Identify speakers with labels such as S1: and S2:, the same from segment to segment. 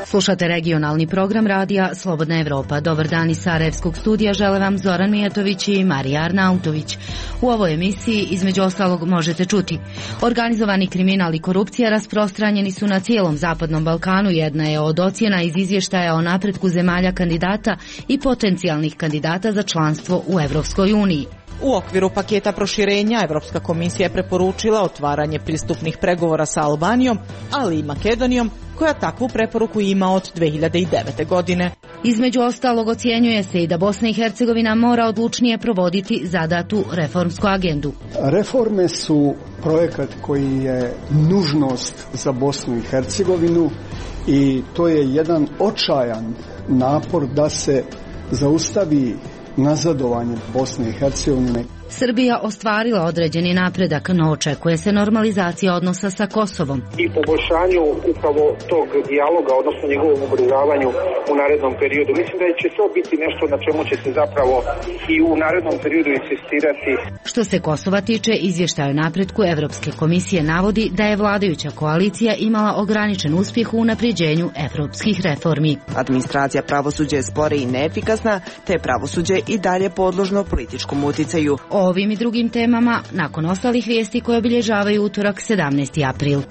S1: Slušate regionalni program radija Slobodna Evropa. Dobar dan iz Sarajevskog studija žele vam Zoran Mijatović i Marija Arnautović. U ovoj emisiji između ostalog možete čuti: organizovani kriminal i korupcija rasprostranjeni su na cijelom Zapadnom Balkanu. Jedna je od ocjena iz izvještaja o napretku zemalja kandidata i potencijalnih kandidata za članstvo u Evropskoj uniji.
S2: U okviru paketa proširenja Evropska komisija je preporučila otvaranje pristupnih pregovora sa Albanijom, ali i Makedonijom, koja takvu preporuku ima od 2009. godine.
S1: Između ostalog ocjenjuje se i da Bosna i Hercegovina mora odlučnije provoditi zadatu reformsku agendu.
S3: Reforme su projekat koji je nužnost za Bosnu i Hercegovinu i to je jedan očajan napor da se zaustavi nazadovanje Bosne i Hercegovine.
S1: Srbija ostvarila određeni napredak, no očekuje se normalizacija odnosa sa Kosovom.
S4: I poboljšanju upravo tog dijaloga, odnosno njegovom ubrzavanju u narednom periodu. Mislim da će to biti nešto na čemu će se zapravo i u narednom periodu insistirati.
S1: Što se Kosova tiče, izvještaj o napretku Evropske komisije navodi da je vladajuća koalicija imala ograničen uspjeh u unapređenju evropskih reformi.
S5: Administracija pravosuđa je spora i neefikasna, te je pravosuđe i dalje podložno političkom uticaju.
S1: O ovim i drugim temama nakon ostalih vijesti koje obilježavaju utorak 17. april.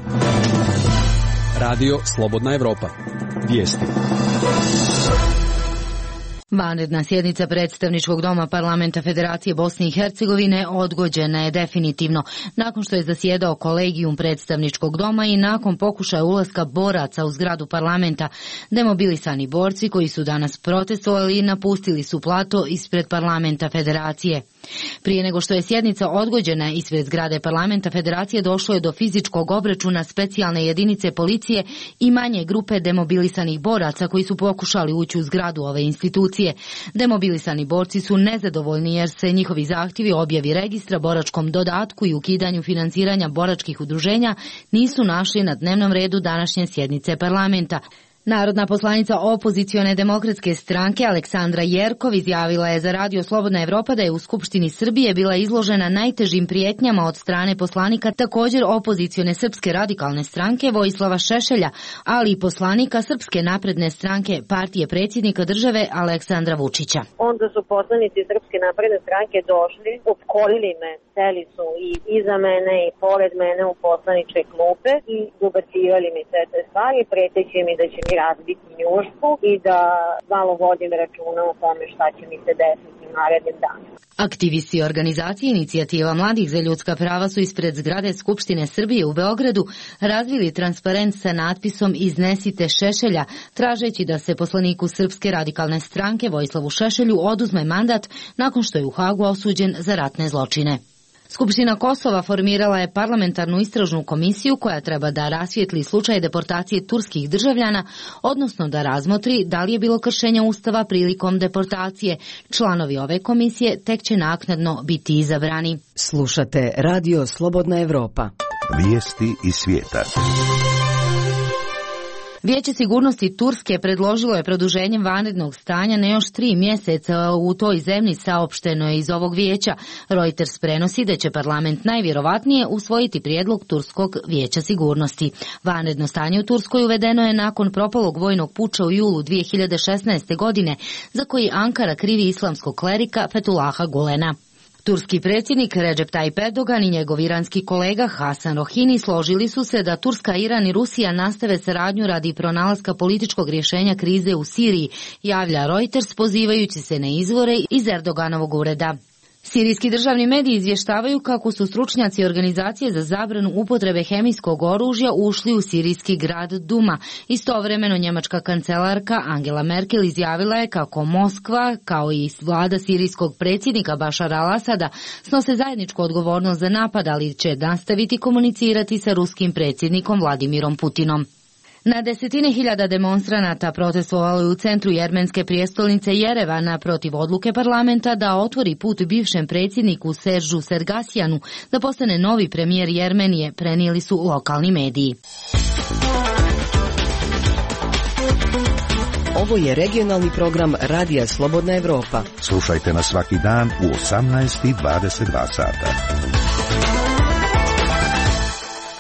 S6: Radio Slobodna Evropa. Vijesti.
S1: Vanredna sjednica predstavničkog doma parlamenta Federacije Bosne i Hercegovine odgođena je definitivno nakon što je zasjedao kolegijum predstavničkog doma i nakon pokušaja ulaska boraca u zgradu parlamenta. Demobilisani borci koji su danas protestovali napustili su plato ispred parlamenta Federacije. Prije nego što je sjednica odgođena ispred zgrade parlamenta Federacije, došlo je do fizičkog obračuna specijalne jedinice policije i manje grupe demobilisanih boraca koji su pokušali ući u zgradu ove institucije. Demobilisani borci su nezadovoljni jer se njihovi zahtjevi o objavi registra, boračkom dodatku i ukidanju financiranja boračkih udruženja nisu našli na dnevnom redu današnje sjednice parlamenta. Narodna poslanica opozicione demokratske stranke Aleksandra Jerkov izjavila je za Radio Slobodna Evropa da je u Skupštini Srbije bila izložena najtežim prijetnjama od strane poslanika također opozicione Srpske radikalne stranke Vojislava Šešelja, ali i poslanika Srpske napredne stranke partije predsjednika države Aleksandra Vučića.
S7: Onda su poslanici Srpske napredne stranke došli, opkolili me, seli su i iza mene i pored mene u poslaničke klupe i ubacivali mi sve te stvari, preteći mi da će mi razbiti njušku i da malo vodim računa o tome šta će mi se desiti u narednim danima.
S1: Aktivisti organizacije Inicijativa mladih za ljudska prava su ispred zgrade Skupštine Srbije u Beogradu razvili transparent sa natpisom "Iznesite Šešelja", tražeći da se poslaniku Srpske radikalne stranke Vojislavu Šešelju oduzme mandat nakon što je u Hagu osuđen za ratne zločine. Skupština Kosova formirala je parlamentarnu istražnu komisiju koja treba da rasvijetli slučaj deportacije turskih državljana, odnosno da razmotri da li je bilo kršenja Ustava prilikom deportacije. Članovi ove komisije tek će naknadno biti izabrani.
S8: Slušate Radio Slobodna Evropa.
S9: Vijesti iz svijeta.
S1: Vijeće sigurnosti Turske predložilo je produženje vanrednog stanja na još 3 mjeseca u toj zemlji, saopšteno je iz ovog vijeća. Reuters prenosi da će parlament najvjerovatnije usvojiti prijedlog Turskog vijeća sigurnosti. Vanredno stanje u Turskoj uvedeno je nakon propalog vojnog puča u julu 2016. godine, za koji Ankara krivi islamskog klerika Fethullaha Gulena. Turski predsjednik Recep Tayyip Erdogan i njegov iranski kolega Hasan Rohini složili su se da Turska, Iran i Rusija nastave saradnju radi pronalaska političkog rješenja krize u Siriji, javlja Reuters pozivajući se na izvore iz Erdoganovog ureda. Sirijski državni mediji izvještavaju kako su stručnjaci organizacije za zabranu upotrebe hemijskog oružja ušli u sirijski grad Duma. Istovremeno njemačka kancelarka Angela Merkel izjavila je kako Moskva, kao i vlada sirijskog predsjednika Bašara al-Asada, snose zajedničku odgovornost za napad, ali će nastaviti komunicirati sa ruskim predsjednikom Vladimirom Putinom. Na desetine hiljada demonstranata protestovalo je u centru jermenske prijestolnice Jerevana protiv odluke parlamenta da otvori put bivšem predsjedniku Seržu Sergasijanu da postane novi premijer Jermenije, prenijeli su lokalni mediji.
S8: Ovo je regionalni program Radija Slobodna Evropa.
S9: Slušajte nas svaki dan u 18:22 sata.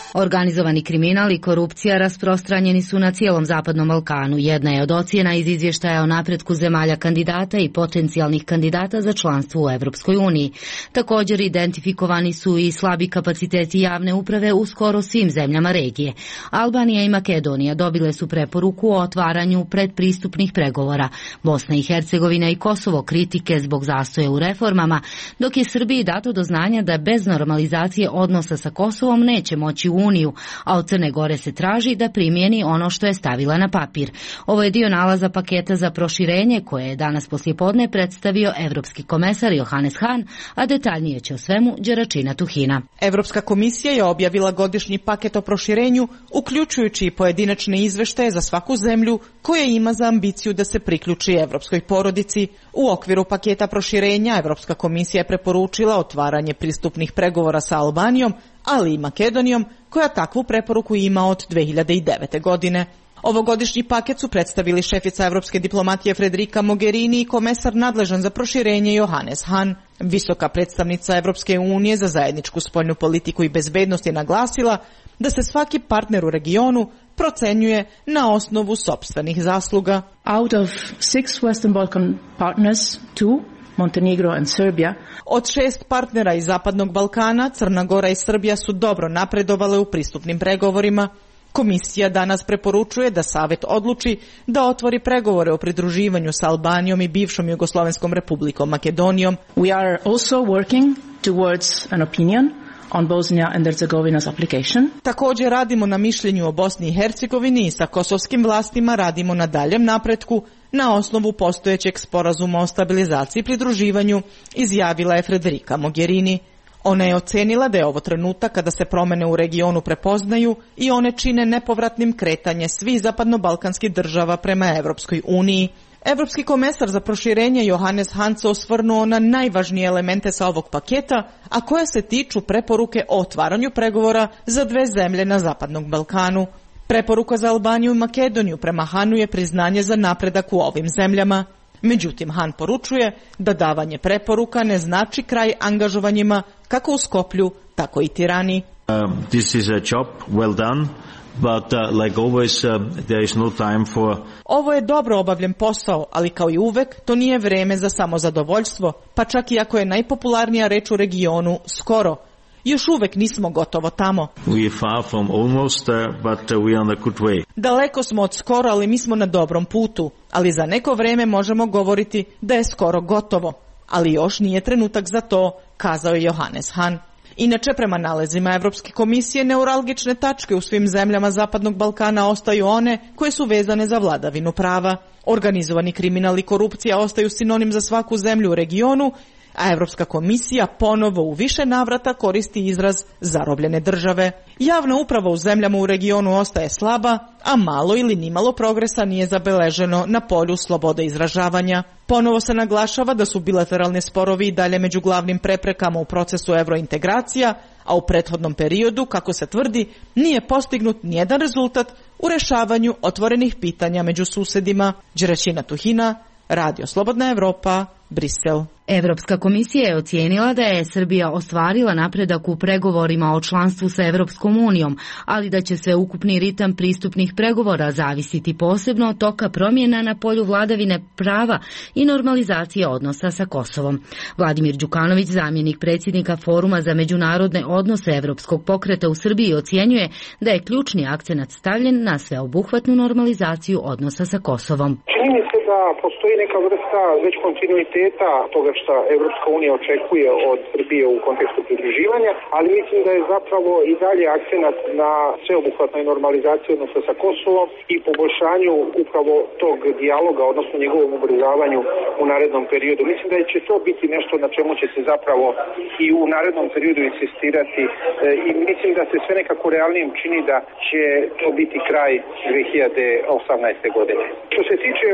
S1: Organizovani kriminal i korupcija rasprostranjeni su na cijelom Zapadnom Balkanu. Jedna je od ocjena iz izvještaja o napretku zemalja kandidata i potencijalnih kandidata za članstvo u Evropskoj uniji. Također identifikovani su i slabi kapaciteti javne uprave u skoro svim zemljama regije. Albanija i Makedonija dobile su preporuku o otvaranju predpristupnih pregovora. Bosna i Hercegovina i Kosovo kritike zbog zastoja u reformama, dok je Srbiji dato do znanja da bez normalizacije odnosa sa Kosovom neće moći u Uniju, a od Crne Gore se traži da primjeni ono što je stavila na papir. Ovo je dio nalaza paketa za proširenje koje je danas poslijepodne predstavio Evropski komesar Johannes Hahn, a detaljnije će o svemu Đeračina Tuhina.
S2: Evropska komisija je objavila godišnji paket o proširenju, uključujući i pojedinačne izveštaje za svaku zemlju koja ima za ambiciju da se priključi evropskoj porodici. U okviru paketa proširenja Evropska komisija je preporučila otvaranje pristupnih pregovora sa Albanijom, ali i Makedonijom, koja takvu preporuku ima od 2009. godine. Ovogodišnji paket su predstavili šefica evropske diplomatije Federica Mogherini i komesar nadležan za proširenje Johannes Hahn. Visoka predstavnica Evropske unije za zajedničku spoljnu politiku i bezbednost je naglasila da se svaki partner u regionu procenjuje na osnovu sopstvenih zasluga.
S10: Out of 6 Western Balkan partners, 2 Montenegro and Serbia.
S2: Od 6 partnera iz Zapadnog Balkana, Crna Gora i Srbija su dobro napredovale u pristupnim pregovorima. Komisija danas preporučuje da Savet odluči da otvori pregovore o pridruživanju sa Albanijom i bivšom Jugoslovenskom republikom Makedonijom.
S10: We are also working towards an opinion on Bosnia and Herzegovina's application.
S2: Također radimo na mišljenju o Bosni i Hercegovini i sa kosovskim vlastima radimo na daljem napretku na osnovu postojećeg sporazuma o stabilizaciji i pridruživanju, izjavila je Federica Mogherini. Ona je ocenila da je ovo trenutak kada se promjene u regionu prepoznaju i one čine nepovratnim kretanje svih zapadnobalkanskih država prema Evropskoj uniji. Evropski komesar za proširenje Johannes Hahn se osvrnuo na najvažnije elemente sa ovog paketa, a koje se tiču preporuke o otvaranju pregovora za 2 zemlje na Zapadnom Balkanu. Preporuka za Albaniju i Makedoniju prema Hahnu je priznanje za napredak u ovim zemljama. Međutim, Hahn poručuje da davanje preporuka ne znači kraj angažovanjima kako u Skoplju, tako i Tirani.
S11: This is a job well done. But like always, there is no time for...
S2: Ovo je dobro obavljen posao, ali kao i uvek, to nije vreme za samozadovoljstvo, pa čak i ako je najpopularnija reč u regionu skoro. Još uvek nismo gotovo tamo.
S11: We are far from almost, but we are on a good way.
S2: Daleko smo od skoro, ali mi smo na dobrom putu. Ali za neko vreme možemo govoriti da je skoro gotovo. Ali još nije trenutak za to, kazao je Johannes Hahn. Inače, prema nalazima Evropske komisije, neuralgične tačke u svim zemljama Zapadnog Balkana ostaju one koje su vezane za vladavinu prava. Organizovani kriminal i korupcija ostaju sinonim za svaku zemlju u regionu, a Evropska komisija ponovo u više navrata koristi izraz zarobljene države. Javna uprava u zemljama u regionu ostaje slaba, a malo ili nimalo progresa nije zabeleženo na polju slobode izražavanja. Ponovo se naglašava da su bilateralni sporovi i dalje među glavnim preprekama u procesu evrointegracija, a u prethodnom periodu, kako se tvrdi, nije postignut nijedan rezultat u rešavanju otvorenih pitanja među susedima. Đeračina Tuhina, Radio Slobodna Evropa, Brisel.
S1: Evropska komisija je ocijenila da je Srbija ostvarila napredak u pregovorima o članstvu sa Evropskom unijom, ali da će sveukupni ritam pristupnih pregovora zavisiti posebno od toka promjena na polju vladavine prava i normalizacije odnosa sa Kosovom. Vladimir Đukanović, zamjenik predsjednika Foruma za međunarodne odnose Evropskog pokreta u Srbiji, ocjenjuje da je ključni akcenat stavljen na sveobuhvatnu normalizaciju odnosa sa Kosovom.
S4: Čini mi se da postoji neka vrsta već kontinuiteta toga što Evropska unija očekuje od Srbije u kontekstu pridruživanja, ali mislim da je zapravo i dalje akcenat na sveobuhvatnoj normalizaciji odnosa sa Kosovom i poboljšanju upravo tog dijaloga, odnosno njegovom ubrzavanju u narednom periodu. Mislim da će to biti nešto na čemu će se zapravo i u narednom periodu insistirati i mislim da se sve nekako realnijim čini da će to biti kraj 2018. godine. Što se tiče ovih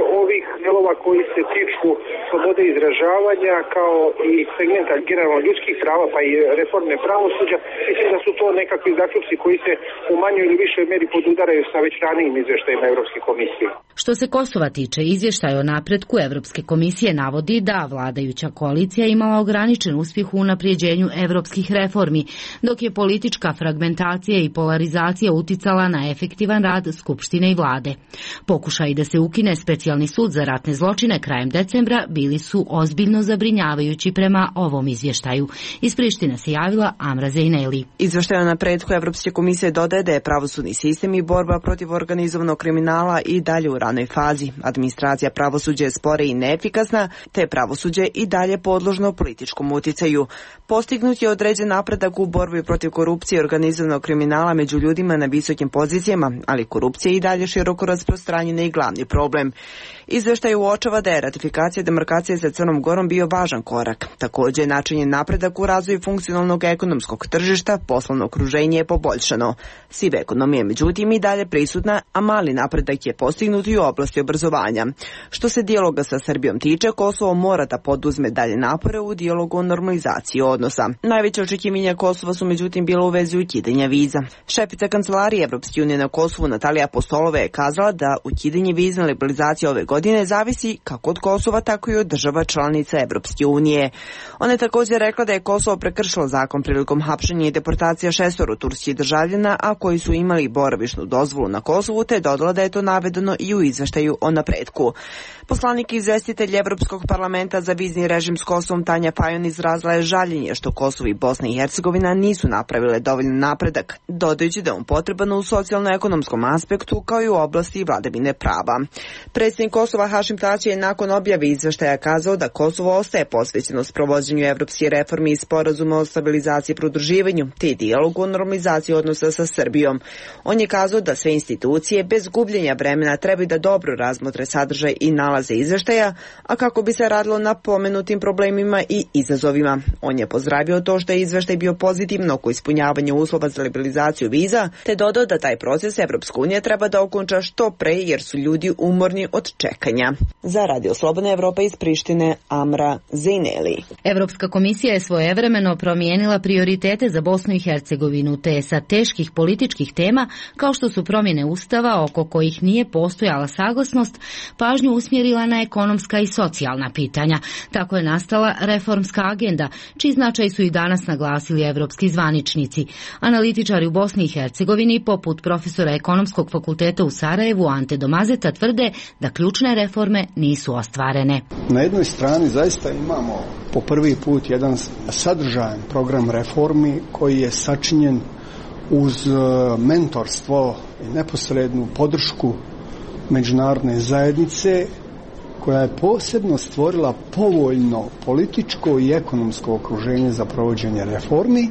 S4: dijelova koji se tiču slobode izražavanja kao i segmenta generalno ljudskih prava pa i reforme pravosuđa, mislim da su to nekakvi zaključci koji se u manjoj ili višoj meri podudaraju sa već ranijim izvještajima Europske komisije.
S1: Što se Kosova tiče, izvještaj o napretku Europske komisije navodi da vladajuća koalicija imala ograničen uspjeh u unaprijeđenju europskih reformi, dok je politička fragmentacija i polarizacija uticala na efektivan rad Skupštine i vlade. Pokušaji da se ukine specijalni sud za ratne zločine krajem decembra bili su ozbiljno zabrinjavajući prema ovom izvještaju. Iz Prištine se javila Amra Zejneli.
S5: Izvještaj o napretku Europske komisije dodaje da je pravosudni sistem i borba protiv organizovanog kriminala i dalje u ranoj fazi. Administracija pravosuđa je spore i neefikasna, te pravosuđe i dalje podložno političkom uticaju. Postignut je određen napredak u borbi protiv korupcije i organizovanog kriminala među ljudima na visokim pozicijama, ali korupcija je i dalje široko rasprostranjena i glavni problem. Izvještaj uočava da je ratifikacija demarkacije sa Crnom Gorom bio važan korak. Također, načinjen napredak u razvoju funkcionalnog ekonomskog tržišta, poslovno okruženje je poboljšano. Siva ekonomija je međutim i dalje prisutna, a mali napredak je postignut i u oblasti obrazovanja. Što se dijaloga sa Srbijom tiče, Kosovo mora da poduzme dalje napore u dijalogu o normalizaciji odnosa. Najveće očekivanja Kosova su međutim bilo u vezi ukidanja viza. Šefica kancelarije Evropske unije na Kosovu Natalija Apostolova je kazala da ukidanje vizne liberalizacije ove godine zavisi kako od Kosova, tako i od država članica Evropske unije. Ona je također rekla da je Kosovo prekršilo zakon prilikom hapšenja i deportacija 6 turskih državljana, a koji su imali boravišnu dozvolu na Kosovu, te dodala da je to navedeno i u izveštaju o napretku. Poslanik i izvestitelj Evropskog parlamenta za vizni režim s Kosovom Tanja Fajon izrazila je žaljenje što Kosovo i Bosna i Hercegovina nisu napravile dovoljno napredak, dodajući da je on potreban u socijalno-ekonomskom aspektu kao i u oblasti vladavine prava. Predsjednik Kosova Hašim Tači je nakon objave izveštaja kazao da Kosovo ostaje posvećeno sprovođenju evropskih reformi i sporazuma o stabilizaciji i pridruživanju, te dijalogu o normalizaciji odnosa sa Srbijom. On je kazao da sve institucije bez gubljenja vremena trebaju da dobro razmotre sadržaj i nalaze izveštaja, a kako bi se radilo na pomenutim problemima i izazovima. On je pozdravio to što je izveštaj bio pozitivno oko ispunjavanja uslova za liberalizaciju viza, te dodao da taj proces Evropska unija treba da okonča što pre jer su ljudi umorni od čekanja. Za Radio Slobodna Evropa iz Prištine, Amra Zejneli.
S1: Evropska komisija je svojevremeno promijenila prioritete za Bosnu i Hercegovinu, te sa teških političkih tema kao što su promjene ustava oko kojih nije postojala saglasnost, pažnju usmjerila na ekonomska i socijalna pitanja. Tako je nastala reformska agenda, čiji značaj su i danas naglasili evropski zvaničnici. Analitičari u Bosni i Hercegovini, poput profesora ekonomskog fakulteta u Sarajevu Ante Domazeta, tvrde da ključne reforme nisu ostvarene.
S3: Na jednoj strani zaista imamo po prvi put jedan sadržajan program reformi koji je sačinjen uz mentorstvo i neposrednu podršku međunarodne zajednice, koja je posebno stvorila povoljno političko i ekonomsko okruženje za provođenje reformi,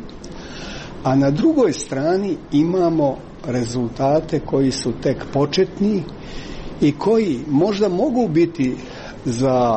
S3: a na drugoj strani imamo rezultate koji su tek početni i koji možda mogu biti za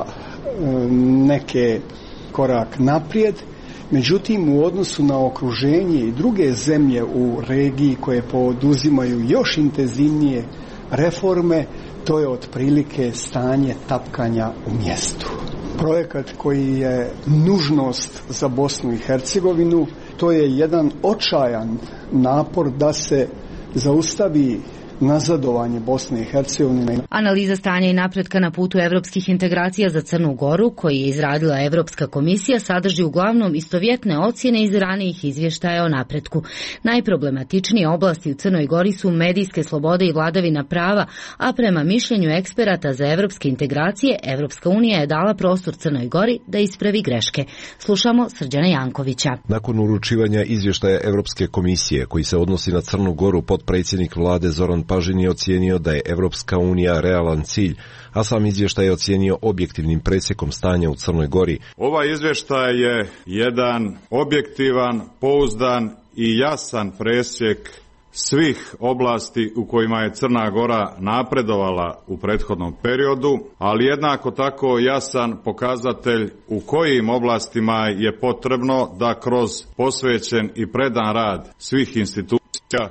S3: neke korak naprijed, međutim u odnosu na okruženje i druge zemlje u regiji koje poduzimaju još intenzivnije reforme, to je otprilike stanje tapkanja u mjestu. Projekat koji je nužnost za Bosnu i Hercegovinu, to je jedan očajan napor da se zaustavi nazadovanje Bosne i Hercegovine.
S1: Analiza stanja i napretka na putu evropskih integracija za Crnu Goru, koji je izradila Evropska komisija, sadrži uglavnom istovjetne ocjene iz ranijih izvještaja o napretku. Najproblematičnije oblasti u Crnoj Gori su medijske slobode i vladavina prava, a prema mišljenju eksperata za evropske integracije, Evropska unija je dala prostor Crnoj Gori da ispravi greške. Slušamo Srđana Jankovića.
S12: Nakon uručivanja izvještaja Evropske komisije, koji se odnosi na Crnu Goru, potpredsjednik vlade Zoran Pažin je ocijenio da je Evropska unija realan cilj, a sam izvještaj je ocijenio objektivnim presjekom stanja u Crnoj Gori.
S13: Ovaj izvještaj je jedan objektivan, pouzdan i jasan presjek svih oblasti u kojima je Crna Gora napredovala u prethodnom periodu, ali jednako tako jasan pokazatelj u kojim oblastima je potrebno da kroz posvećen i predan rad svih institucija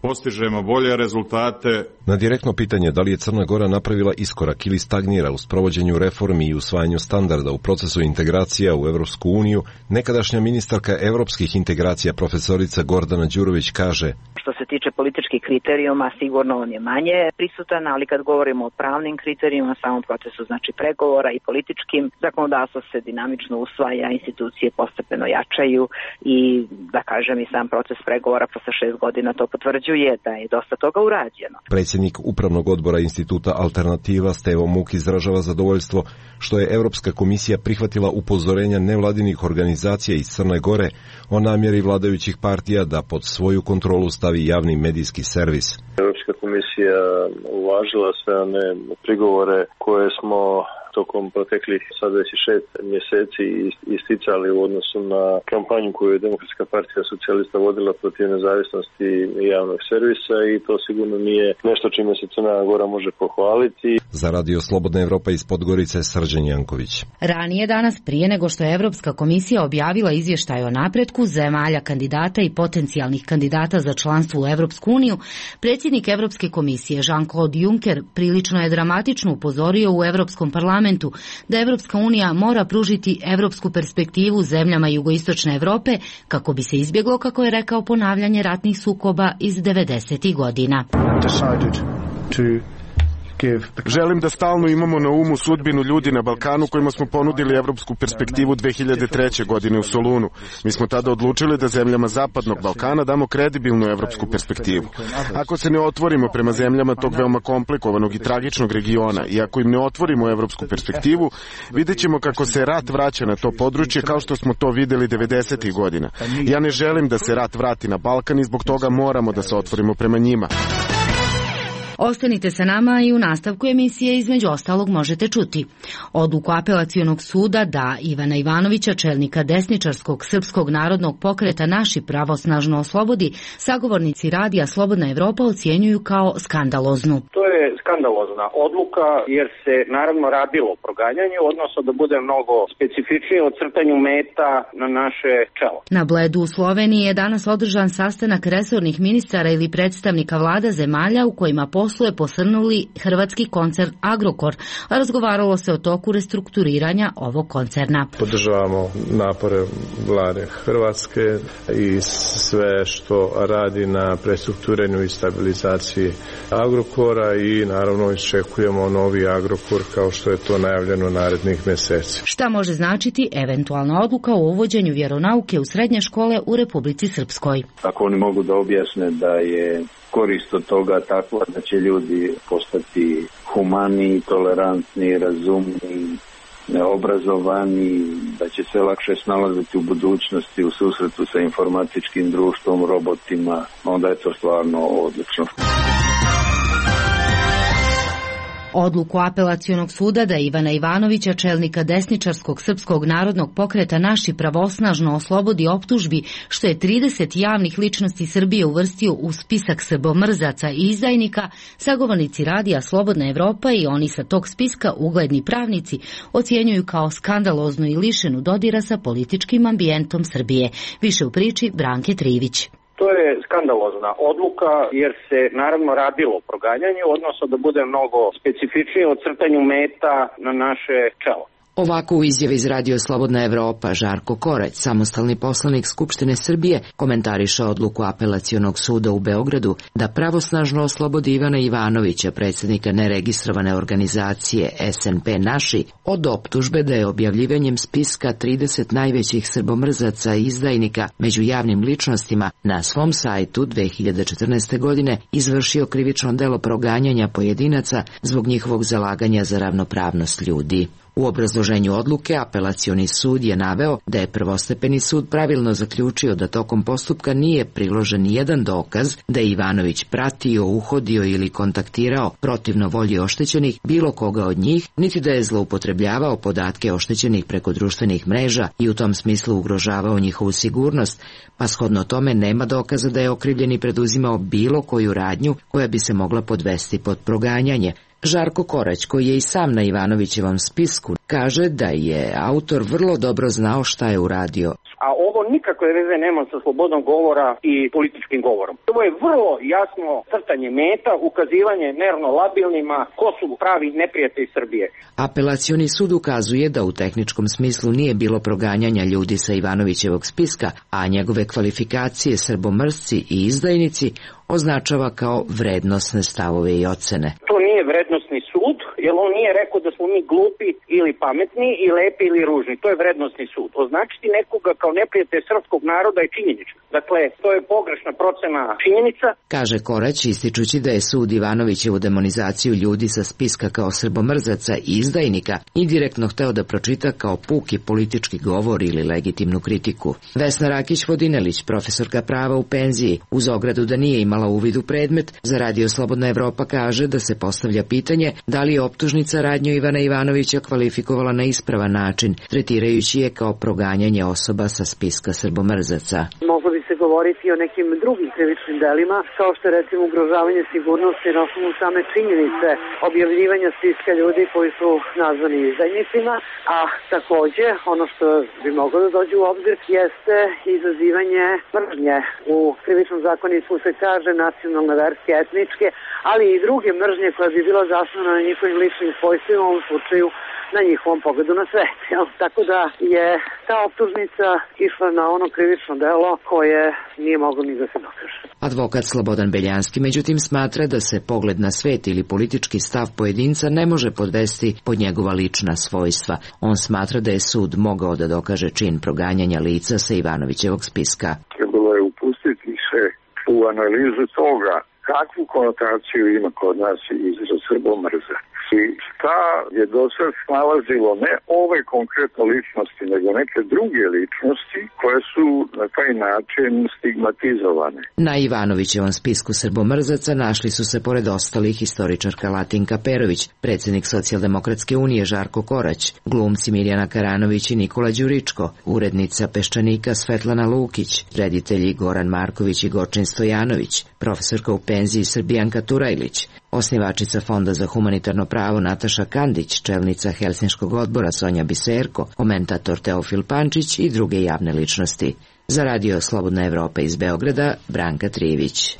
S13: postižemo bolje rezultate.
S12: Na direktno pitanje da li je Crna Gora napravila iskorak ili stagnira u sprovođenju reformi i usvajanju standarda u procesu integracija u Evropsku uniju, nekadašnja ministarka evropskih integracija profesorica Gordana Đurović kaže:
S14: što se tiče političkih kriterijuma, sigurno on je manje prisutan, ali kad govorimo o pravnim kriterijima, samom procesu znači pregovora i političkim, zakonodavstvo se dinamično usvaja, institucije postepeno jačaju i da kažem i sam proces pregovora posle 6 godina to potvrđuje da je dosta toga urađeno. Predsjednik
S12: Upravnog odbora Instituta Alternativa Stevo Muk izražava zadovoljstvo što je Evropska komisija prihvatila upozorenja nevladinih organizacija iz Crne Gore o namjeri vladajućih partija da pod svoju kontrolu stavi javni medijski servis.
S15: Evropska komisija uvažila sve one prigovore koje smo tokom proteklih sad već 6 mjeseci isticali u odnosu na kampanju koju je Demokratska partija socijalista vodila protiv nezavisnosti javnog servisa i to sigurno nije nešto čime se Crna Gora može pohvaliti.
S12: Za Radio Slobodna Evropa iz Podgorice, Srđan Janković.
S1: Ranije danas, prije nego što je Evropska komisija objavila izvještaj o napretku zemalja kandidata i potencijalnih kandidata za članstvo u Evropsku uniju, predsjednik Evropske komisije Jean-Claude Juncker prilično je dramatično upozorio u Evropskom parlamentu da Evropska unija mora pružiti evropsku perspektivu zemljama jugoistočne Evrope kako bi se izbjeglo, kako je rekao, ponavljanje ratnih sukoba iz 90. godina.
S16: Želim da stalno imamo na umu sudbinu ljudi na Balkanu kojima smo ponudili evropsku perspektivu 2003. godine u Solunu. Mi smo tada odlučili da zemljama Zapadnog Balkana damo kredibilnu evropsku perspektivu. Ako se ne otvorimo prema zemljama tog veoma komplikovanog i tragičnog regiona i ako im ne otvorimo evropsku perspektivu, vidjet ćemo kako se rat vraća na to područje kao što smo to videli 90. godina. Ja ne želim da se rat vrati na Balkan i zbog toga moramo da se otvorimo prema njima.
S1: Ostanite sa nama i u nastavku emisije između ostalog možete čuti odluku Apelacionog suda da Ivana Ivanovića, čelnika desničarskog Srpskog narodnog pokreta Naši, pravosnažno oslobodi, sagovornici Radija Slobodna Evropa ocjenjuju kao skandaloznu.
S4: To je skandalozna odluka jer se naravno radilo o proganjanju, odnosno da bude mnogo specifičnije o crtanju meta na naše čelo.
S1: Na Bledu u Sloveniji je danas održan sastanak resornih ministara ili predstavnika vlada zemalja u kojima posluje posrnuli hrvatski koncern Agrokor, a razgovaralo se o toku restrukturiranja ovog koncerna.
S17: Podržavamo napore vlade Hrvatske i sve što radi na prestrukturiranju i stabilizaciji Agrokora i naravno iščekujemo novi Agrokor kao što je to najavljeno narednih mjeseci.
S1: Šta može značiti eventualna odluka o uvođenju vjeronauke u srednje škole u Republici Srpskoj?
S15: Ako oni mogu da objasne da je korist od toga takva da će ljudi postati humani, tolerantni, razumni, obrazovani, da će se lakše snalaziti u budućnosti u susretu sa informatičkim društvom, robotima, onda je to stvarno odlično.
S1: Odluku Apelacionog suda da Ivana Ivanovića, čelnika desničarskog Srpskog narodnog pokreta Naši, pravosnažno oslobodi optužbi što je 30 javnih ličnosti Srbije uvrstio u spisak srbomrzaca i izdajnika, sagovornici Radija Slobodna Evropa i oni sa tog spiska, ugledni pravnici, ocjenjuju kao skandaloznu i lišenu dodira sa političkim ambijentom Srbije. Više u priči Branke Trivić.
S4: To je skandalozna odluka jer se naravno radilo o proganjanju, odnosno da bude mnogo specifičnije o crtanju meta na naše čelo.
S8: Ovako u izjavi iz Radio Slobodna Evropa Žarko Korać, samostalni poslanik Skupštine Srbije, komentariše odluku Apelacionog suda u Beogradu da pravosnažno oslobodi Ivana Ivanovića, predsjednika neregistrovane organizacije SNP Naši, od optužbe da je objavljivanjem spiska 30 najvećih srbomrzaca i izdajnika među javnim ličnostima na svom sajtu 2014. godine izvršio krivično delo proganjanja pojedinaca zbog njihovog zalaganja za ravnopravnost ljudi. U obrazloženju odluke Apelacioni sud je naveo da je prvostepeni sud pravilno zaključio da tokom postupka nije priložen nijedan dokaz da je Ivanović pratio, uhodio ili kontaktirao protivno volji oštećenih bilo koga od njih, niti da je zloupotrebljavao podatke oštećenih preko društvenih mreža i u tom smislu ugrožavao njihovu sigurnost, pa shodno tome nema dokaza da je okrivljeni preduzimao bilo koju radnju koja bi se mogla podvesti pod proganjanje. Žarko Korać, koji je i sam na Ivanovićevom spisku, kaže da je autor vrlo dobro znao šta je uradio.
S18: A ovo nikakve veze nema sa slobodom govora i političkim govorom. Ovo je vrlo jasno crtanje meta, ukazivanje nervno labilnima ko su pravi neprijatelji Srbije.
S8: Apelacioni sud ukazuje da u tehničkom smislu nije bilo proganjanja ljudi sa Ivanovićevog spiska, a njegove kvalifikacije srbomrsci i izdajnici označava kao vrednosne stavove i ocene.
S18: To nije vrednosni sud, jer on nije rekao da smo mi glupi ili pametni i lepi ili ružni. To je vrednosni sud. Označiti nekoga kao neprijatelj srpskog naroda je činjenično. Dakle, to je pogrešna procena činjenica.
S8: Kaže Korać, ističući da je sud Ivanovićevu demonizaciju ljudi sa spiska kao srbomrzaca i izdajnika indirektno hteo da pročita kao puki politički govor ili legitimnu kritiku. Vesna Rakić-Vodinelić, profesorka prava u penziji, uz ogradu da nije imala uvid u predmet, za Radio Slobodna Evropa kaže da se postavlja pitanje da li je optužnica radnju Ivana Ivanovića kvalifikovala na ispravan način, tretirajući je kao proganjanje osoba sa spiska srbomrzaca.
S19: Moglo bi se govoriti o nekim drugim krivičnim delima, kao što je recimo ugrožavanje sigurnosti na osnovu same činjenice objavljivanja spiska ljudi koji su nazvani izdajnicima, a takođe ono što bi moglo da dođe u obzir jeste izazivanje mržnje. U krivičnom zakoniku se kaže nacionalne, verske, etničke, ali i druge mržnje koja bi bila zasnovana na njihovim ličnim svojstvima, u ovom slučaju na njihovom pogledu na svet. Tako da je ta optužnica išla na ono krivično delo koje nije moglo ni da se dokaže.
S8: Advokat Slobodan Beljanski međutim smatra da se pogled na svet ili politički stav pojedinca ne može podvesti pod njegova lična svojstva. On smatra da je sud mogao da dokaže čin proganjanja lica sa Ivanovićevog spiska.
S20: Trebalo je upustiti se u analizu toga kakvu konotaciju ima kod nas izraz srbomrza. I šta je do sad nalazilo ne ove konkretne ličnosti, nego neke druge ličnosti koje su na taj način stigmatizovane.
S8: Na Ivanovićevom spisku srbomrzaca našli su se pored ostalih historičarka Latinka Perović, predsjednik Socijaldemokratske unije Žarko Korać, glumci Mirjana Karanović i Nikola Đuričko, urednica Peščanika Svetlana Lukić, reditelji Goran Marković i Gočin Stojanović, profesorka u penziji Srbijanka Turajlić, osnivačica Fonda za humanitarno pravo Nataša Kandić, čelnica Helsinškog odbora Sonja Biserko, komentator Teofil Pančić i druge javne ličnosti. Za Radio Slobodna Evropa iz Beograda, Branka Trivić.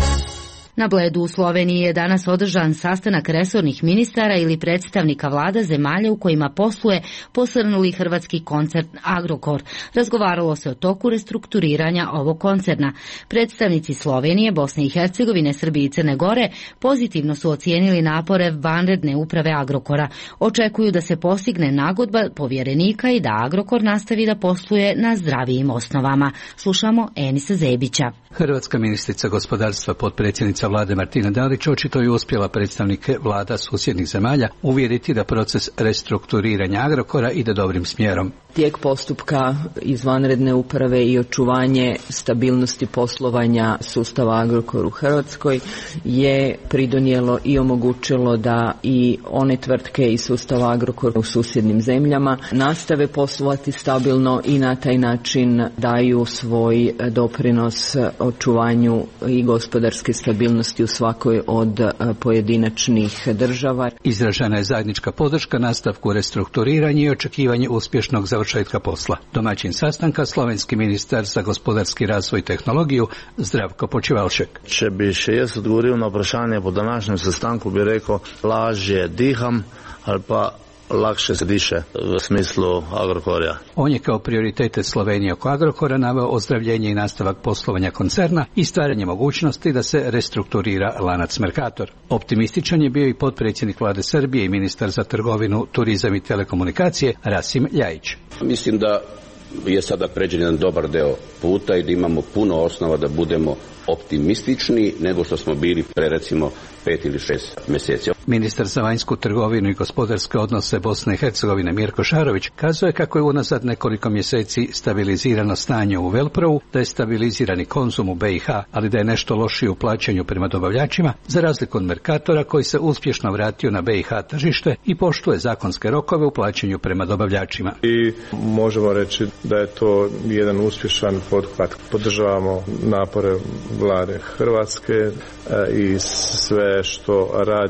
S1: Na Bledu u Sloveniji je danas održan sastanak resornih ministara ili predstavnika vlada zemalja u kojima posluje posrnuli hrvatski koncern Agrokor. Razgovaralo se o toku restrukturiranja ovog koncerna. Predstavnici Slovenije, Bosne i Hercegovine, Srbije i Crne Gore pozitivno su ocijenili napore vanredne uprave Agrokora. Očekuju da se postigne nagodba povjerenika i da Agrokor nastavi da posluje na zdravijim osnovama. Slušamo Enisa Zebića.
S21: Hrvatska ministrica gospodarstva, potpredsjednica vlade Martina Dalić očito je uspjela predstavnike vlada susjednih zemalja uvjeriti da proces restrukturiranja Agrokora ide dobrim smjerom.
S22: Tijek postupka izvanredne uprave i očuvanje stabilnosti poslovanja sustava Agrokor u Hrvatskoj je pridonijelo i omogućilo da i one tvrtke iz sustava Agrokor u susjednim zemljama nastave poslovati stabilno i na taj način daju svoj doprinos očuvanju i gospodarske stabilnosti u svakoj od pojedinačnih država.
S21: Izražena je zajednička podrška nastavku restrukturiranja i očekivanje uspješnog završetka posla. Domaćin sastanka slovenski ministar za gospodarski razvoj i tehnologiju Zdravko Počivalšek.
S23: Če bi še jaz odgovoril na vprašanje po današnjem sestanku, bi rekel, lažje diham ali pa lakše se diše u smislu Agrokorja.
S21: On je kao prioritete Slovenije oko Agrokora naveo ozdravljenje i nastavak poslovanja koncerna i stvaranje mogućnosti da se restrukturira lanac Mercator. Optimističan je bio i potpredsjednik vlade Srbije i ministar za trgovinu, turizam i telekomunikacije Rasim Ljajić.
S24: Mislim da je sada pređen jedan dobar deo puta i da imamo puno osnova da budemo optimistični nego što smo bili pre recimo 5 ili 6 mjeseci.
S21: Ministar za vanjsku trgovinu i gospodarske odnose Bosne i Hercegovine Mirko Šarović kazuje kako je unazad nekoliko mjeseci stabilizirano stanje u Velprovu, da je stabilizirani konzum u BiH, ali da je nešto lošije u plaćanju prema dobavljačima, za razliku od Mercatora koji se uspješno vratio na BiH tržište i poštuje zakonske rokove u plaćanju prema dobavljačima.
S17: I možemo reći da je to jedan uspješan pothvat. Podržavamo napore vlade Hrvatske i sve što radi na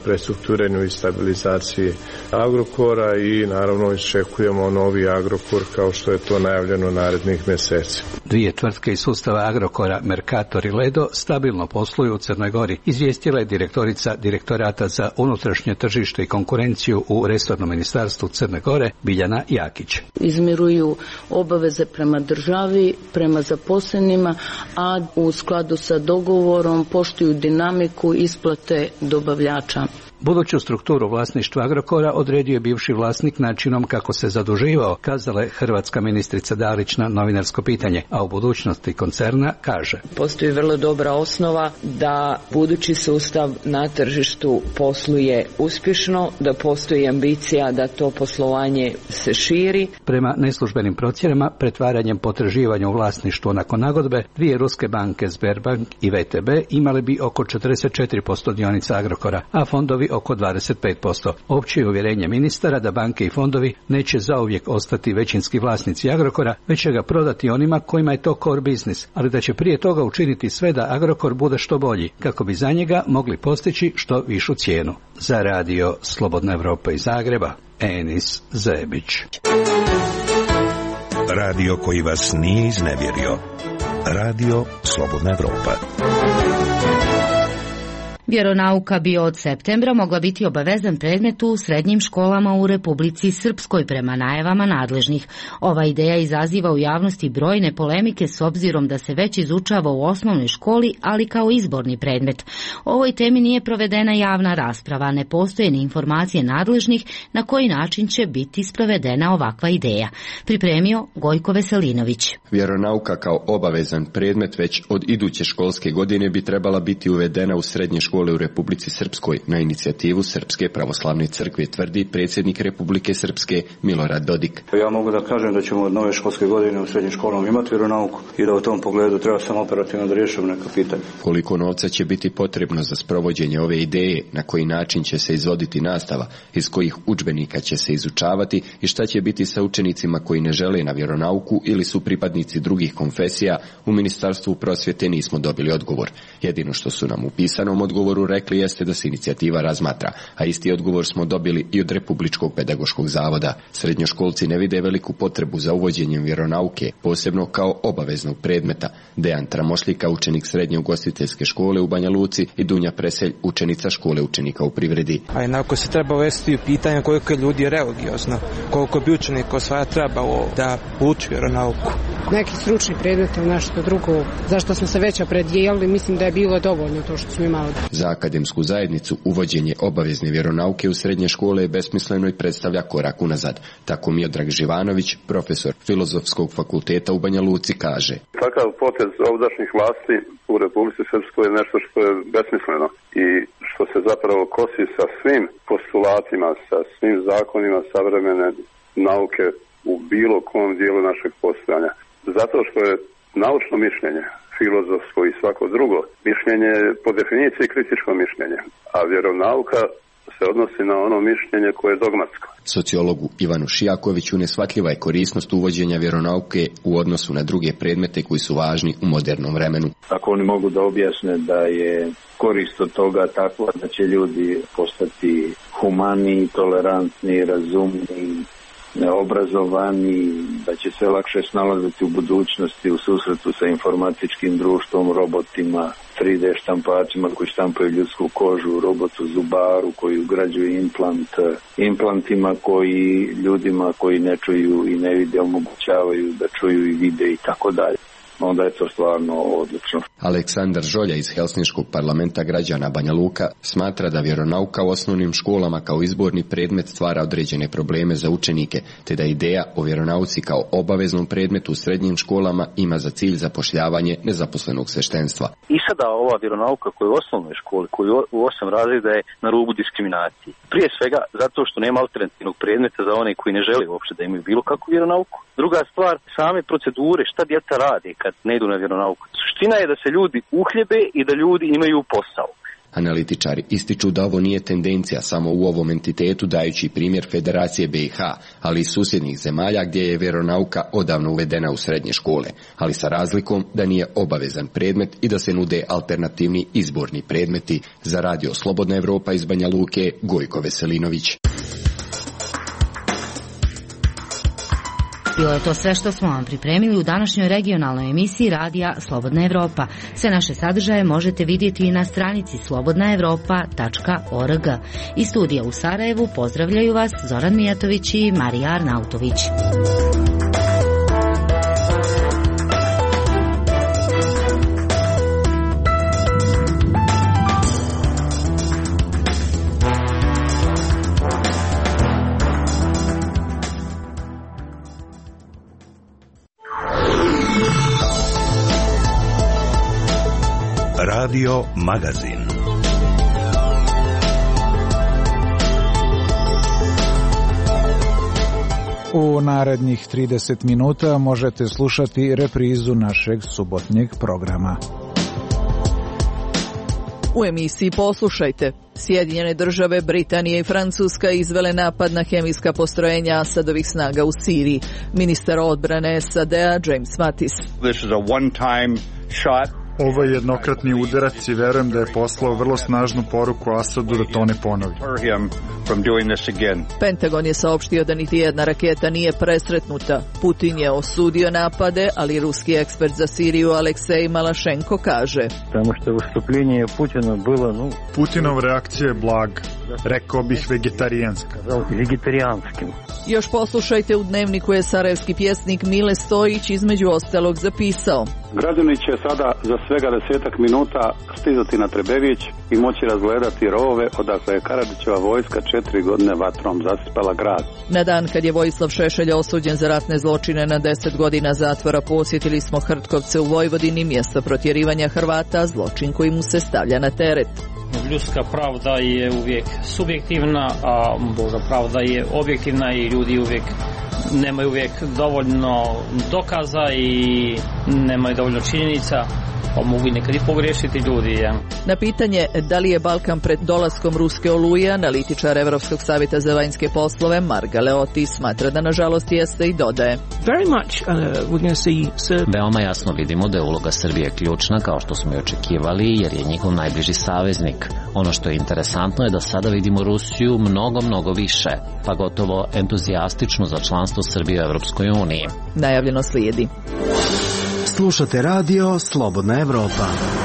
S17: prestrukturiranju i stabilizaciji Agrokora i naravno iščekujemo novi Agrokor kao što je to najavljeno narednih mjeseci.
S21: Dvije tvrtke iz sustava Agrokora, Mercator i Ledo, stabilno posluju u Crnoj Gori, izvijestila je direktorica Direktorata za unutrašnje tržište i konkurenciju u resornom ministarstvu Crne Gore, Biljana Jakić.
S6: Izmiruju obaveze prema državi, prema zaposlenima, a u skladu sa dogovorom poštuju dinamiku isplate dobavljača.
S21: Buduću strukturu vlasništva Agrokora odredio je bivši vlasnik načinom kako se zaduživao, kazala je hrvatska ministrica Dalić na novinarsko pitanje, a u budućnosti koncerna kaže:
S6: Postoji vrlo dobra osnova da budući sustav na tržištu posluje uspješno, da postoji ambicija da to poslovanje se širi.
S21: Prema neslužbenim procjenama, pretvaranjem potraživanja u vlasništvo nakon nagodbe, dvije ruske banke Sberbank i VTB imali bi oko 44% dionica Agrokora, a fondovi oko 25%. Opće je uvjerenje ministara da banke i fondovi neće zauvijek ostati većinski vlasnici Agrokora, već će ga prodati onima kojima je to core business, ali da će prije toga učiniti sve da Agrokor bude što bolji, kako bi za njega mogli postići što višu cijenu. Za radio Slobodna Evropa iz Zagreba, Enis Zebić.
S7: Radio koji vas nije iznevjerio. Radio Slobodna Evropa.
S1: Vjeronauka bi od septembra mogla biti obavezan predmet u srednjim školama u Republici Srpskoj prema najavama nadležnih. Ova ideja izaziva u javnosti brojne polemike s obzirom da se već izučava u osnovnoj školi, ali kao izborni predmet. O ovoj temi nije provedena javna rasprava, ne postoje ni informacije nadležnih na koji način će biti sprovedena ovakva ideja. Pripremio Gojko Veselinović.
S9: Vjeronauka kao obavezan predmet već od iduće školske godine bi trebala biti uvedena u srednje škole u Republici Srpskoj na inicijativu Srpske pravoslavne crkve, tvrdi predsjednik Republike Srpske Milorad Dodik.
S10: Ja mogu da kažem da ćemo od nove školske godine u srednjim školama imati vjeronauku i da u tom pogledu treba samo operativno da riješimo neka pitanja.
S9: Koliko novca će biti potrebno za sprovođenje ove ideje, na koji način će se izvoditi nastava, iz kojih udžbenika će se izučavati i šta će biti sa učenicima koji ne žele na vjeronauku ili su pripadnici drugih konfesija, u Ministarstvu prosvjete nismo dobili odgovor. Jedino što su nam u pisanom odgovoru rekli jeste da se inicijativa razmatra, a isti odgovor smo dobili i od Republičkog pedagoškog zavoda. Srednjoškolci ne vide veliku potrebu za uvođenjem vjeronauke, posebno kao obaveznog predmeta. Dejan Tramošljika, učenik srednje ugostiteljske škole u Banja Luci, i Dunja Preselj, učenica škole učenika u privredi.
S25: A jednako se treba uvesti pitanje koliko je ljudi religiozno, koliko bi učenika osvaja trebalo da uči vjeronauku.
S26: Neki stručni predmet ili nešto drugo, zašto smo se već opredijelili, mislim da je bilo dovoljno to što smo imali.
S9: Za akademsku zajednicu uvođenje obavezne vjeronauke u srednje škole je besmisleno i predstavlja korak unazad. Tako Miodrag Živanović, profesor Filozofskog fakulteta u Banja Luci, kaže:
S15: Takav potez ovdašnjih vlasti u Republici Srpskoj je nešto što je besmisleno i što se zapravo kosi sa svim postulatima, sa svim zakonima savremene nauke u bilo kom dijelu našeg postojanja. Zato što je naučno mišljenje, filozofsko i svako drugo mišljenje je po definiciji kritičko mišljenje, a vjeronauka se odnosi na ono mišljenje koje je dogmatsko.
S9: Sociologu Ivanu Šijakoviću neshvatljiva je korisnost uvođenja vjeronauke u odnosu na druge predmete koji su važni u modernom vremenu.
S27: Ako oni mogu da objasne da je korist od toga takva da će ljudi postati humani, tolerantni, razumni, obrazovani, da će se lakše snalaziti u budućnosti u susretu sa informatičkim društvom, robotima, 3D štampačima koji štampaju ljudsku kožu, robotu zubaru koji ugrađuje implantima koji ljudima koji ne čuju i ne vide omogućavaju da čuju i vide i tako dalje. Onda je to stvarno odlično.
S9: Aleksandar Žolja iz Helsinškog parlamenta građana Banja Luka smatra da vjeronauka u osnovnim školama kao izborni predmet stvara određene probleme za učenike, te da ideja o vjeronauci kao obaveznom predmetu u srednjim školama ima za cilj zapošljavanje nezaposlenog sveštenstva.
S28: I sada ova vjeronauka koja je u osnovnoj školi, koja je u 8 razreda, je na rubu diskriminacije. Prije svega zato što nema alternativnog predmeta za one koji ne žele uopšte da imaju bilo kakvu vjeronauku. Druga stvar, same procedure, šta djeca rade kad ne idu na vjeronauku. Suština je da se ljudi uhljebe i da ljudi imaju posao.
S9: Analitičari ističu da ovo nije tendencija samo u ovom entitetu, dajući primjer Federacije BiH, ali i susjednih zemalja gdje je vjeronauka odavno uvedena u srednje škole, ali sa razlikom da nije obavezan predmet i da se nude alternativni izborni predmeti. Za Radio Slobodna Evropa iz Banja Luke, Gojko Veselinović.
S1: Bilo je to sve što smo vam pripremili u današnjoj regionalnoj emisiji Radija Slobodna Evropa. Sve naše sadržaje možete vidjeti i na stranici slobodnaevropa.org. Iz studija u Sarajevu pozdravljaju vas Zoran Mijatović i Marija Arnautović.
S7: Radio Magazin.
S2: U narednih 30 minuta možete slušati reprizu našeg subotnjeg programa.
S3: U emisiji poslušajte. Sjedinjene države, Britanija i Francuska izvele napad na hemijska postrojenja Asadovih snaga u Siriji. Ministar odbrane SAD-a James Mattis.
S5: This is a one-time shot.
S11: Ovo je jednokratni udarac i verujem da je poslao vrlo snažnu poruku Asadu da to ne ponovi.
S3: Pentagon je saopštio da niti jedna raketa nije presretnuta. Putin je osudio napade, ali ruski ekspert za Siriju Aleksej Malašenko kaže:
S11: Putinov reakcija je blag, rekao bih vegetarijanska.
S3: Još poslušajte, u Dnevniku je sarajevski pjesnik Mile Stojić između ostalog zapisao:
S12: Građani će sada za svega 10 minuta stizati na Trebević i moći razgledati rovove odakle je Karadžićeva vojska 4 godine vatrom zasipala grad.
S3: Na dan kad je Vojislav Šešelj osuđen za ratne zločine na 10 godina zatvora, posjetili smo Hrtkovce u Vojvodini, mjesto protjerivanja Hrvata, zločin koji mu se stavlja na teret.
S13: Ljudska pravda je uvijek subjektivna, a Božja pravda je objektivna i ljudi uvijek nemaju uvijek dovoljno dokaza i nemaju dovoljno činjenica, pa mogu i nekad i pogriješiti ljudi. Ja.
S3: Na pitanje da li je Balkan pred dolaskom ruske oluje, analitičar Evropskog savjeta za vanjske poslove Marga Leoti smatra da nažalost jeste i dodaje:
S14: Veoma jasno vidimo da je uloga Srbije ključna, kao što smo i očekivali, jer je njihov najbliži saveznik. Ono što je interesantno je da sada vidimo Rusiju mnogo više, pa gotovo entuzijastično za članstvo Srbije u Evropskoj uniji.
S3: Najavljeno slijedi.
S16: Slušate radio Slobodna Evropa.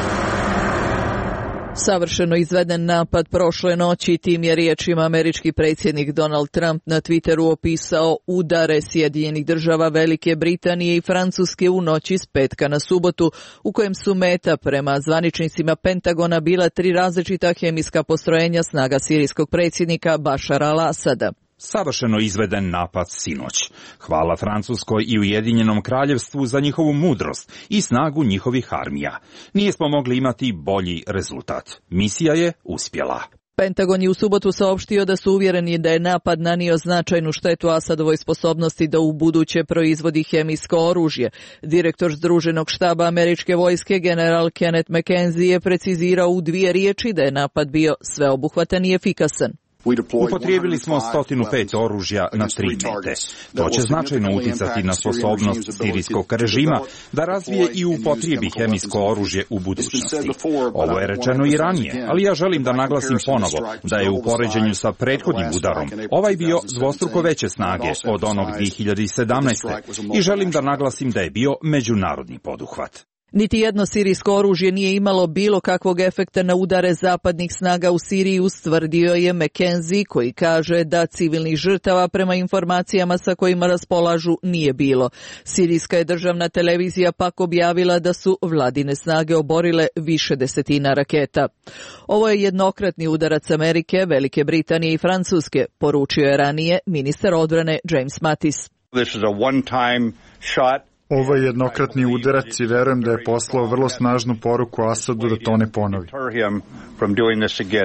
S3: Savršeno izveden napad prošle noći, tim je riječima američki predsjednik Donald Trump na Twitteru opisao udare Sjedinjenih država, Velike Britanije i Francuske u noći s petka na subotu, u kojem su meta prema zvaničnicima Pentagona bila 3 različita hemijska postrojenja snaga sirijskog predsjednika Bašara al-Asada.
S29: Savršeno izveden napad sinoć. Hvala Francuskoj i Ujedinjenom kraljevstvu za njihovu mudrost i snagu njihovih armija. Nismo mogli imati bolji rezultat. Misija je uspjela.
S3: Pentagon je u subotu saopštio da su uvjereni da je napad nanio značajnu štetu Asadovoj sposobnosti da u buduće proizvodi hemijsko oružje. Direktor Združenog štaba američke vojske general Kenneth McKenzie je precizirao u 2 riječi da je napad bio sveobuhvatan i efikasan.
S29: Upotrijebili smo 105 oružja na 3 mete. To će značajno uticati na sposobnost sirijskog režima da razvije i upotrijebi hemijsko oružje u budućnosti. Ovo je rečeno i ranije, ali ja želim da naglasim ponovo da je u poređenju sa prethodnim udarom ovaj bio dvostruko veće snage od onog 2017. i želim da naglasim da je bio međunarodni poduhvat.
S3: Niti jedno sirijsko oružje nije imalo bilo kakvog efekta na udare zapadnih snaga u Siriji, ustvrdio je McKenzie, koji kaže da civilnih žrtava prema informacijama sa kojima raspolažu nije bilo. Sirijska je državna televizija pak objavila da su vladine snage oborile više desetina raketa. Ovo je jednokratni udarac Amerike, Velike Britanije i Francuske, poručio je ranije ministar odbrane James Mattis.
S11: This is a one-time shot. Ovo je jednokratni udarac i verujem da je poslao vrlo snažnu poruku Asadu da to ne ponovi.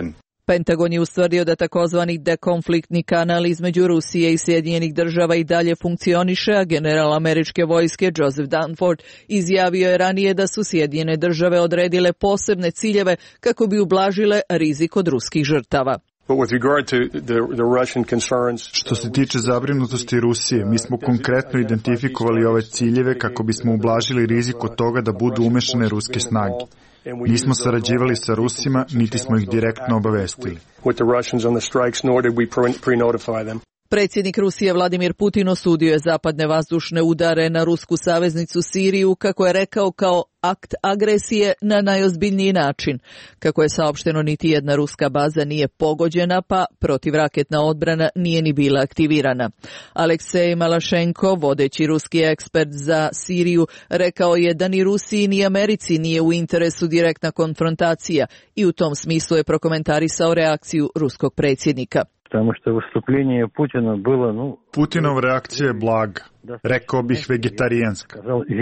S3: Pentagon je ustvrdio da takozvani dekonfliktni kanal između Rusije i Sjedinjenih država i dalje funkcioniše, a general američke vojske Joseph Dunford izjavio je ranije da su Sjedinjene države odredile posebne ciljeve kako bi ublažile rizik od ruskih žrtava.
S11: Što se tiče zabrinutosti Rusije, mi smo konkretno identifikovali ove ciljeve kako bismo ublažili rizik od toga da budu umešane ruske snage. Nismo sarađivali sa Rusima, niti smo ih direktno obavestili.
S3: Predsjednik Rusije Vladimir Putin osudio je zapadne vazdušne udare na rusku saveznicu Siriju, kako je rekao, kao akt agresije na najozbiljniji način. Kako je saopšteno, niti jedna ruska baza nije pogođena, pa protivraketna odbrana nije ni bila aktivirana. Aleksej Malašenko, vodeći ruski ekspert za Siriju, rekao je da ni Rusiji ni Americi nije u interesu direktna konfrontacija i u tom smislu je prokomentarisao reakciju ruskog predsjednika.
S11: Putinov reakcija je blaga, rekao bih vegetarijanska.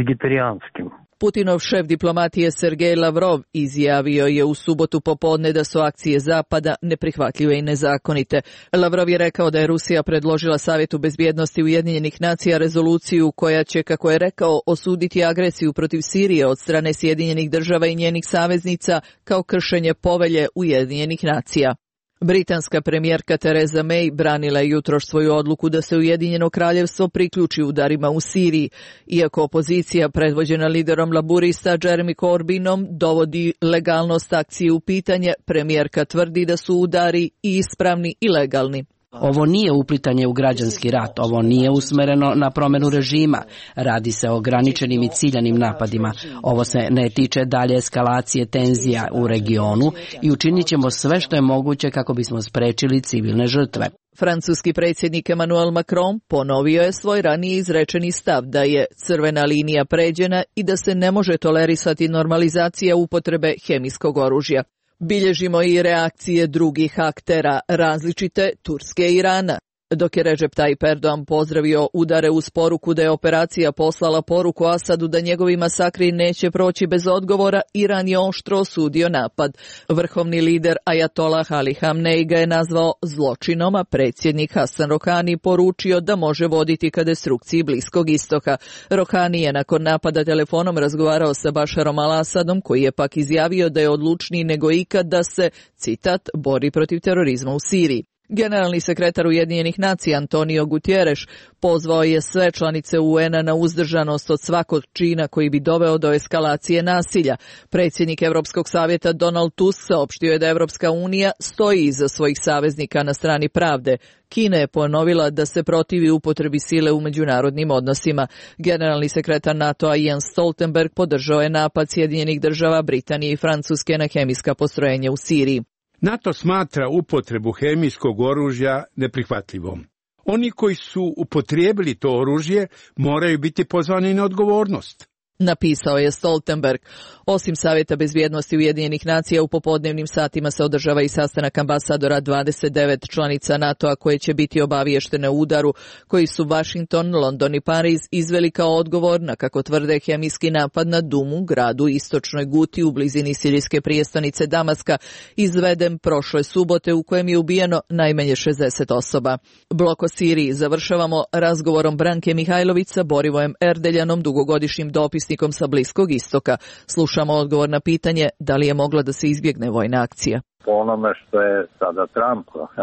S3: Putinov šef diplomatije Sergej Lavrov izjavio je u subotu popodne da su akcije Zapada neprihvatljive i nezakonite. Lavrov je rekao da je Rusija predložila Savjetu bezbjednosti Ujedinjenih nacija rezoluciju koja će, kako je rekao, osuditi agresiju protiv Sirije od strane Sjedinjenih država i njenih saveznica kao kršenje povelje Ujedinjenih nacija. Britanska premijerka Theresa May branila je jutros svoju odluku da se Ujedinjeno kraljevstvo priključi udarima u Siriji. Iako opozicija predvođena liderom laburista Jeremy Corbynom dovodi legalnost akcije u pitanje, premijerka tvrdi da su udari i ispravni i legalni.
S4: Ovo nije uplitanje u građanski rat, ovo nije usmereno na promjenu režima, radi se o ograničenim i ciljanim napadima. Ovo se ne tiče dalje eskalacije tenzija u regionu i učinit ćemo sve što je moguće kako bismo sprečili civilne žrtve.
S3: Francuski predsjednik Emmanuel Macron ponovio je svoj ranije izrečeni stav da je crvena linija pređena i da se ne može tolerisati normalizacija upotrebe hemijskog oružja. Bilježimo i reakcije drugih aktera, različite Turske i Irana. Dok je Recep Tayyip Erdogan pozdravio udare uz poruku da je operacija poslala poruku Asadu da njegovi masakri neće proći bez odgovora, Iran je oštro osudio napad. Vrhovni lider Ajatolah Ali Hamnej ga je nazvao zločinom, a predsjednik Hasan Rohani poručio da može voditi ka destrukciji Bliskog istoka. Rohani je nakon napada telefonom razgovarao sa Bašarom al-Asadom, koji je pak izjavio da je odlučniji nego ikad da se, citat, bori protiv terorizma u Siriji. Generalni sekretar Ujedinjenih nacija Antonio Guterres pozvao je sve članice UN-a na uzdržanost od svakog čina koji bi doveo do eskalacije nasilja. Predsjednik Europskog savjeta Donald Tusk saopštio je da Europska unija stoji iza svojih saveznika na strani pravde. Kina je ponovila da se protivi upotrebi sile u međunarodnim odnosima. Generalni sekretar NATO-a Jens Stoltenberg podržao je napad Sjedinjenih država, Britanije i Francuske na hemijska postrojenja u Siriji.
S8: NATO smatra upotrebu hemijskog oružja neprihvatljivom. Oni koji su upotrijebili to oružje moraju biti pozvani na odgovornost,
S3: napisao je Stoltenberg. Osim Savjeta bezbjednosti Ujedinjenih nacija, u popodnevnim satima se održava i sastanak ambasadora 29 članica NATO-a koje će biti obaviještene o udaru koji su Washington, London i Pariz izveli kao odgovor na, kako tvrde, hemijski napad na Dumu, gradu istočnoj Guti u blizini sirijske prijestolnice Damaska, izveden prošle subote u kojem je ubijeno najmanje 60 osoba. Blok o Siriji završavamo razgovorom Branke Mihajlović sa Borivojem Erdeljanom, dugogodišnjim dopisnikom sa Bliskog istoka. Slušamo odgovor na pitanje da li je mogla da se izbjegne vojna akcija.
S17: Po onome što je sada Trump,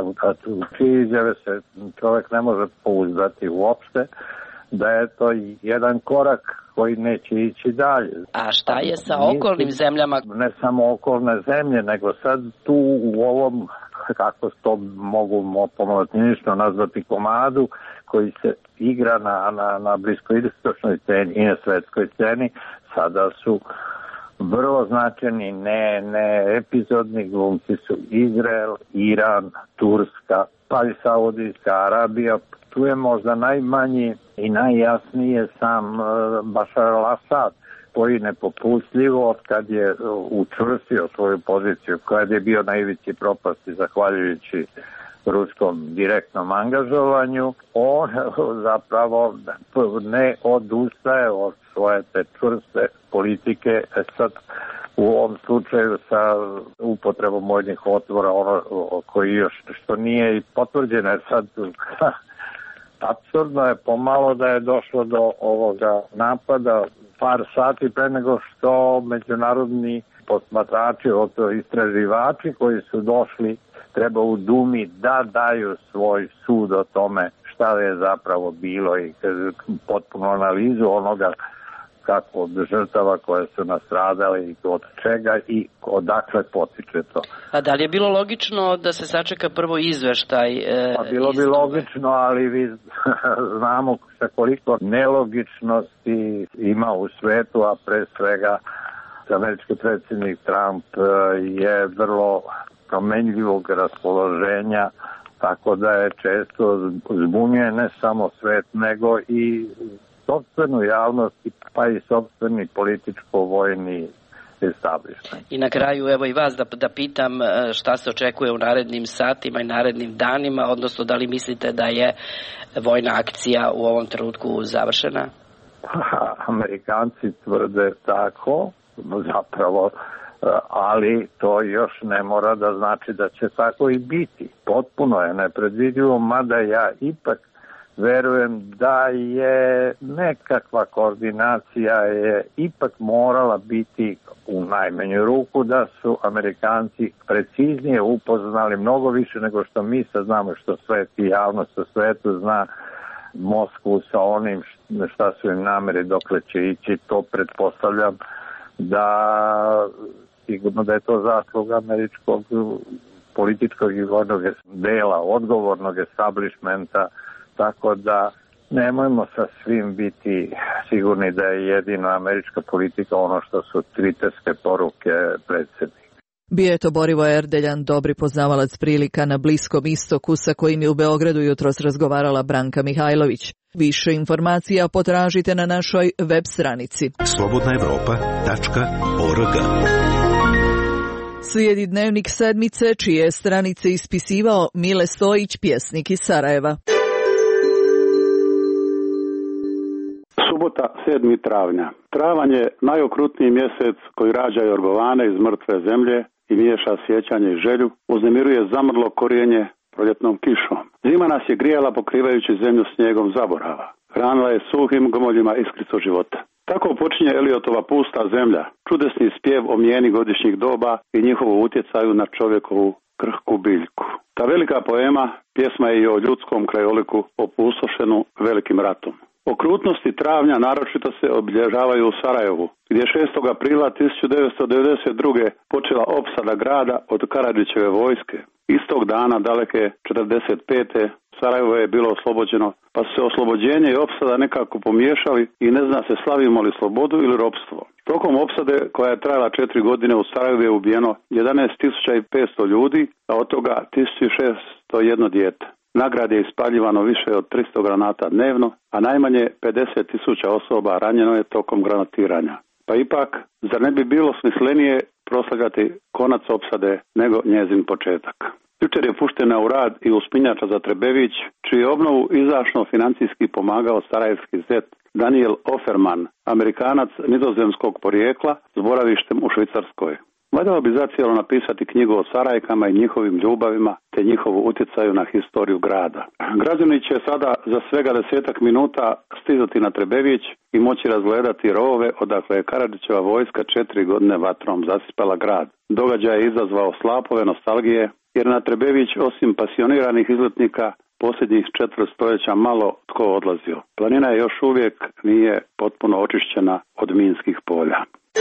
S17: u čije izjave se čovjek ne može pouzdati uopšte, da je to jedan korak koji neće ići dalje.
S4: A šta je sa okolnim zemljama?
S17: Ne samo okolne zemlje, nego sad tu u ovom, kako to mogu pomlatinično nazvati, komadu koji se igra na bliskoistočnoj sceni i na svetskoj sceni, sada su vrlo značajni, ne epizodni glumci su Izrael, Iran, Turska, pa i Saudijska Arabija. Tu je možda najmanji i najjasnije sam Bašar al-Asad, koji nepopustljivo kad je učvrstio svoju poziciju, kad je bio na ivici propasti zahvaljujući ruskom direktnom angažovanju, on zapravo ne odustaje od svoje te čvrste politike. Sad u ovom slučaju sa upotrebom vojnih otvora, ono koji još što nije i potvrđeno je sad. Apsurdno je pomalo da je došlo do ovoga napada par sati pre nego što međunarodni posmatrači, istraživači koji su došli, treba u Dumi da daju svoj sud o tome šta je zapravo bilo i potpuno analizu onoga kako od žrtava koje su nastradale i od čega i odakle potiče to.
S4: A da li je bilo logično da se sačeka prvo izveštaj?
S17: Bilo bi logično, ali vi znamo sa koliko nelogičnosti ima u svetu, a pre svega američki predsjednik Trump je vrlo promenljivog raspoloženja, tako da je često zbunjuje ne samo svet, nego i sopstvenu javnost, pa i sopstveni političko-vojni establishment.
S4: I na kraju, evo i vas da pitam šta se očekuje u narednim satima i narednim danima, odnosno da li mislite da je vojna akcija u ovom trenutku završena?
S17: Amerikanci tvrde tako, zapravo, ali to još ne mora da znači da će tako i biti. Potpuno je nepredvidivo, mada ja ipak verujem da je nekakva koordinacija je ipak morala biti u najmanju ruku, da su Amerikanci preciznije upoznali mnogo više nego što mi sad znamo, što svet i javnost sa svetu zna Moskvu sa onim šta su im namere, dokle će ići. To pretpostavljam da sigurno da je to zasluga američkog političkog i vojnog dela, odgovornog establishmenta, tako da nemojmo sa svim biti sigurni da je jedina američka politika ono što su twitterske poruke predsjednika.
S3: Bio to Borivo Erdeljan, dobri poznavalac prilika na Bliskom istoku, sa kojim je u Beogradu jutros razgovarala Branka Mihajlović. Više informacija potražite na našoj web stranici
S7: slobodnaevropa.org.
S3: Slijedi dnevnik sedmice, čije stranice ispisivao Mile Stojić, pjesnik iz Sarajeva.
S12: Subota, 7. travnja. Travanj je najokrutniji mjesec koji rađa jorgovane iz mrtve zemlje i miješa sjećanje i želju, uznemiruje zamrlo korijenje proljetnom kišom. Zima nas je grijala pokrivajući zemlju snijegom zaborava. Hranila je suhim gomoljima iskricu života. Tako počinje Eliotova Pusta zemlja, čudesni spjev o mijeni godišnjih doba i njihovu utjecaju na čovjekovu krhku biljku. Ta velika poema pjesma je i o ljudskom krajoliku opustošenu velikim ratom. Okrutnosti travnja naročito se obilježavaju u Sarajevu, gdje 6. aprila 1992. počela opsada grada od Karadžićeve vojske. Istog dana, daleke 45. Sarajevo je bilo oslobođeno, pa su se oslobođenje i opsada nekako pomiješali i ne zna se slavimo li slobodu ili ropstvo. Tokom opsade, koja je trajala 4 godine, u Sarajevu je ubijeno 11.500 ljudi, a od toga 1.601 dijete. Nagrad je ispaljivano više od 300 granata dnevno, a najmanje 50.000 osoba ranjeno je tokom granatiranja. Pa ipak, zar ne bi bilo smislenije proslagati konac opsade nego njezin početak? Jučer je puštena u rad i uspinjača za Trebević, čiju obnovu izdašno financijski pomagao sarajevski zet Daniel Offerman, Amerikanac nizozemskog porijekla s boravištem u Švicarskoj. Valjalo bi zacijelo napisati knjigu o Sarajkama i njihovim ljubavima te njihovu utjecaju na historiju grada. Građani će sada za svega 10 minuta stizati na Trebević i moći razgledati rovove odakle je Karadžićeva vojska 4 godine vatrom zasipala grad. Događaj je izazvao slapove nostalgije, jer na Trebević osim pasioniranih izletnika posljednjih 4 stoljeća malo tko odlazio. Planina je još uvijek nije potpuno očišćena od minskih polja.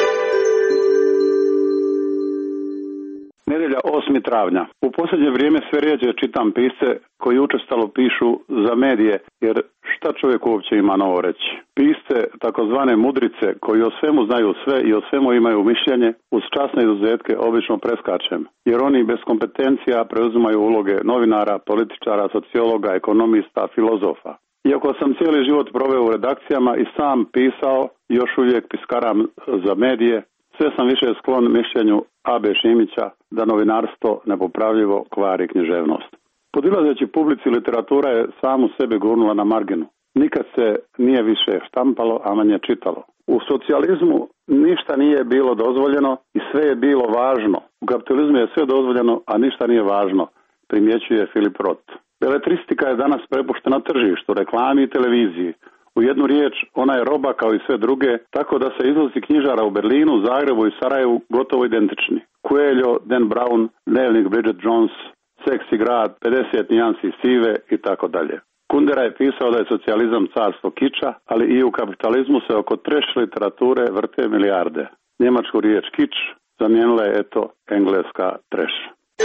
S12: Nedjelja 8. travnja. U posljednje vrijeme sve rijeđe čitam pisce koji učestalo pišu za medije, jer šta čovjek uopće ima novo reći. Pisce, takozvane mudrice, koji o svemu znaju sve i o svemu imaju mišljenje, uz časne izuzetke obično preskačem, jer oni bez kompetencija preuzimaju uloge novinara, političara, sociologa, ekonomista, filozofa. Iako sam cijeli život proveo u redakcijama i sam pisao, još uvijek piskaram za medije, sve sam više sklon mišljenju A.B. Šimića da novinarstvo nepopravljivo kvari književnost. Podilazeći publici, literatura je samu sebe gurnula na marginu. Nikad se nije više štampalo, a manje čitalo. U socijalizmu ništa nije bilo dozvoljeno i sve je bilo važno. U kapitalizmu je sve dozvoljeno, a ništa nije važno, primjećuje Philip Roth. Beletristika je danas prepuštena tržištu, reklami i televiziji. U jednu riječ, ona je roba kao i sve druge, tako da se izlazi knjižara u Berlinu, Zagrebu i Sarajevu gotovo identični. Coelho, Dan Brown, Dnevnik Bridget Jones, Seksi grad, 50 nijansi sive i tako dalje. Kundera je pisao da je socijalizam carstvo kiča, ali i u kapitalizmu se oko trash literature vrte milijarde. Njemačku riječ kič zamijenila je eto engleska trash.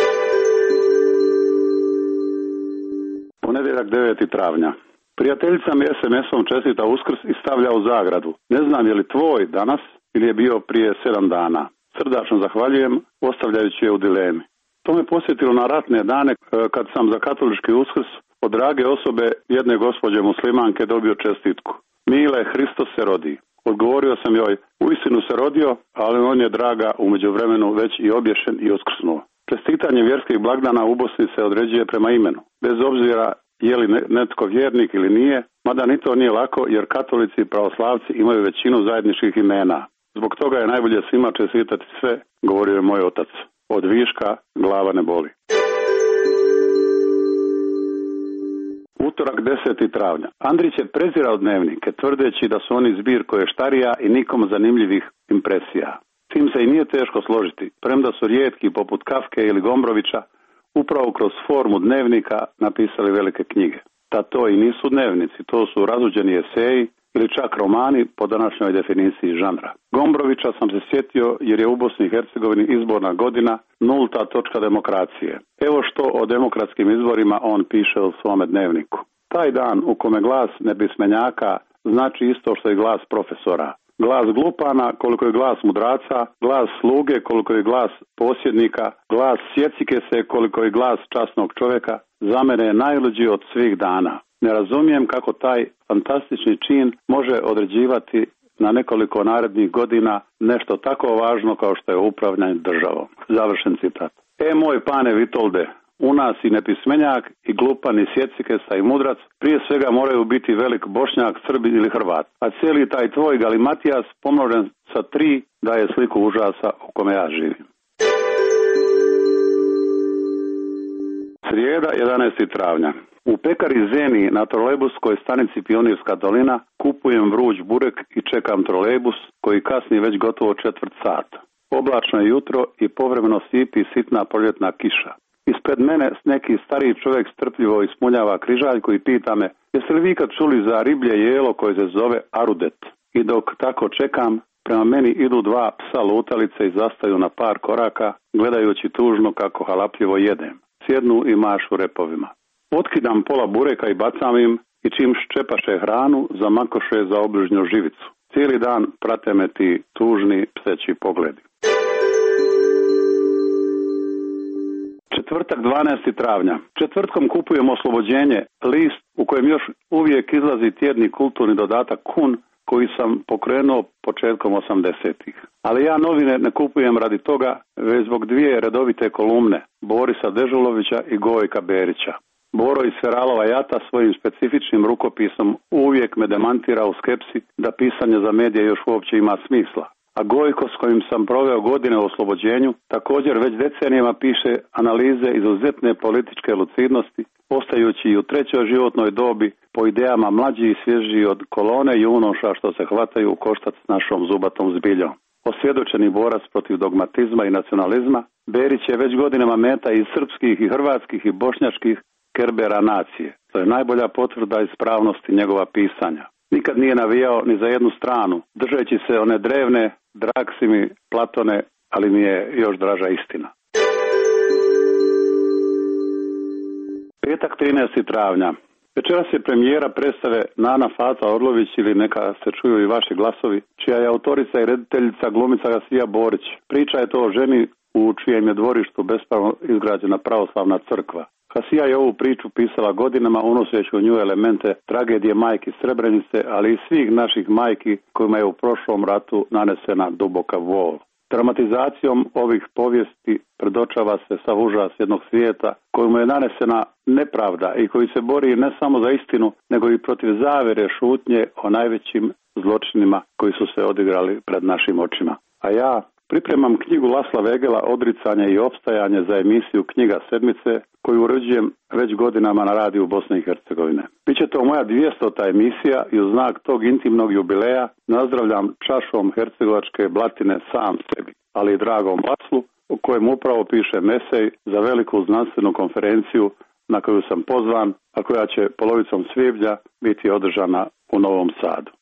S12: Ponedjeljak 9. travnja. Prijateljica mi SMS-om čestita Uskrs i stavlja u zagradu. Ne znam je li tvoj danas ili je bio prije 7 dana. Srdačno zahvaljujem, ostavljajući je u dilemi. To me posjetilo na ratne dane kad sam za katolički Uskrs od drage osobe jedne gospođe muslimanke dobio čestitku. Mile, Hristos se rodi. Odgovorio sam joj, uistinu se rodio, ali on je, draga, u međuvremenu već i obješen i uskrsnuo. Čestitanje vjerskih blagdana u Bosni se određuje prema imenu, bez obzira je li netko vjernik ili nije, mada ni to nije lako jer katolici i pravoslavci imaju većinu zajedničkih imena. Zbog toga je najbolje svima čestitati sve, govorio je moj otac. Od viška glava ne boli. Utorak 10. travnja. Andrić je prezirao dnevnike, tvrdeći da su oni zbir koještarija i nikom zanimljivih impresija. S tim se i nije teško složiti, premda su rijetki poput Kafke ili Gombrovića upravo kroz formu dnevnika napisali velike knjige. Da to i nisu dnevnici, to su razuđeni eseji ili čak romani po današnjoj definiciji žanra. Gombrovića sam se sjetio jer je u Bosni i Hercegovini izborna godina nulta točka demokracije. Evo što o demokratskim izborima on piše u svome dnevniku. Taj dan u kome glas nepismenjaka znači isto što i glas profesora. Glas glupana koliko je glas mudraca, glas sluge koliko je glas posjednika, glas sjecike se koliko je glas časnog čovjeka, za mene je najluđi od svih dana. Ne razumijem kako taj fantastični čin može određivati na nekoliko narednih godina nešto tako važno kao što je upravljanje državom. Završen citat. Moj pane Vitolde, u nas i nepismenjak, i glupan, i sjecikesa, i mudrac, prije svega moraju biti velik Bošnjak, Srbi ili Hrvat. A cijeli taj tvoj galimatijas pomnožen sa 3 daje sliku užasa u kome ja živim. Srijeda, 11. travnja. U pekari Zeni na trolejbuskoj stanici Pionirska dolina kupujem vruć burek i čekam trolejbus koji kasni već gotovo 1/4 sata. Oblačno je jutro i povremeno sipi sitna proljetna kiša. Ispred mene neki stariji čovjek strpljivo ismuljava križaljku i pita me, jeste li vi kad čuli za riblje jelo koje se zove arudet? I dok tako čekam, prema meni idu 2 psa lutalice i zastaju na par koraka, gledajući tužno kako halapljivo jedem. Sjednu i mašu repovima. Otkidam pola bureka i bacam im i čim ščepaše hranu, zamakoše za obližnju živicu. Cijeli dan prate me ti tužni pseći pogledi. Četvrtak, 12. travnja. Četvrtkom kupujem Oslobođenje, list u kojem još uvijek izlazi tjedni kulturni dodatak Kun, koji sam pokrenuo početkom 80-ih. Ali ja novine ne kupujem radi toga, već zbog 2 redovite kolumne, Borisa Dežulovića i Gojka Berića. Boro iz Feralova Jata svojim specifičnim rukopisom uvijek me demantira u skepsi da pisanje za medije još uopće ima smisla. A Gojko, s kojim sam proveo godine u Oslobođenju, također već decenijama piše analize izuzetne političke lucidnosti, ostajući i u 3. životnoj dobi po idejama mlađi i svježiji od kolone junoša što se hvataju u koštac s našom zubatom zbiljom. Osvjedočeni borac protiv dogmatizma i nacionalizma, Berić je već godinama meta i srpskih i hrvatskih i bošnjačkih kerbera nacije. To je najbolja potvrda ispravnosti njegova pisanja. Nikad nije navijao ni za jednu stranu, držeći se one drevne, drag si mi Platone, ali mi je još draža istina. Petak, 13. travnja. Večeras je premijera predstave Nana Fata Orlović ili Neka se čuju i vaši glasovi, čija je autorica i rediteljica glumica Hasija Borić. Priča je to o ženi u čijem je dvorištu bespravno izgrađena pravoslavna crkva. Hasija je ovu priču pisala godinama, unoseći u nju elemente tragedije majki Srebrenice, ali i svih naših majki kojima je u prošlom ratu nanesena duboka bol. Dramatizacijom ovih povijesti predočava se sav užas jednog svijeta kojemu je nanesena nepravda i koji se bori ne samo za istinu, nego i protiv zavere šutnje o najvećim zločinima koji su se odigrali pred našim očima. A ja pripremam knjigu Lasla Vegela Odricanje i opstajanje za emisiju Knjiga sedmice koju uređujem već godinama na radiju Bosne i Hercegovine. Biće to moja 200. emisija i u znak tog intimnog jubileja nazdravljam čašom hercegovačke blatine sam sebi, ali i dragom Laslu u kojem upravo pišem esej za veliku znanstvenu konferenciju na koju sam pozvan, a koja će polovicom svibnja biti održana u Novom Sadu.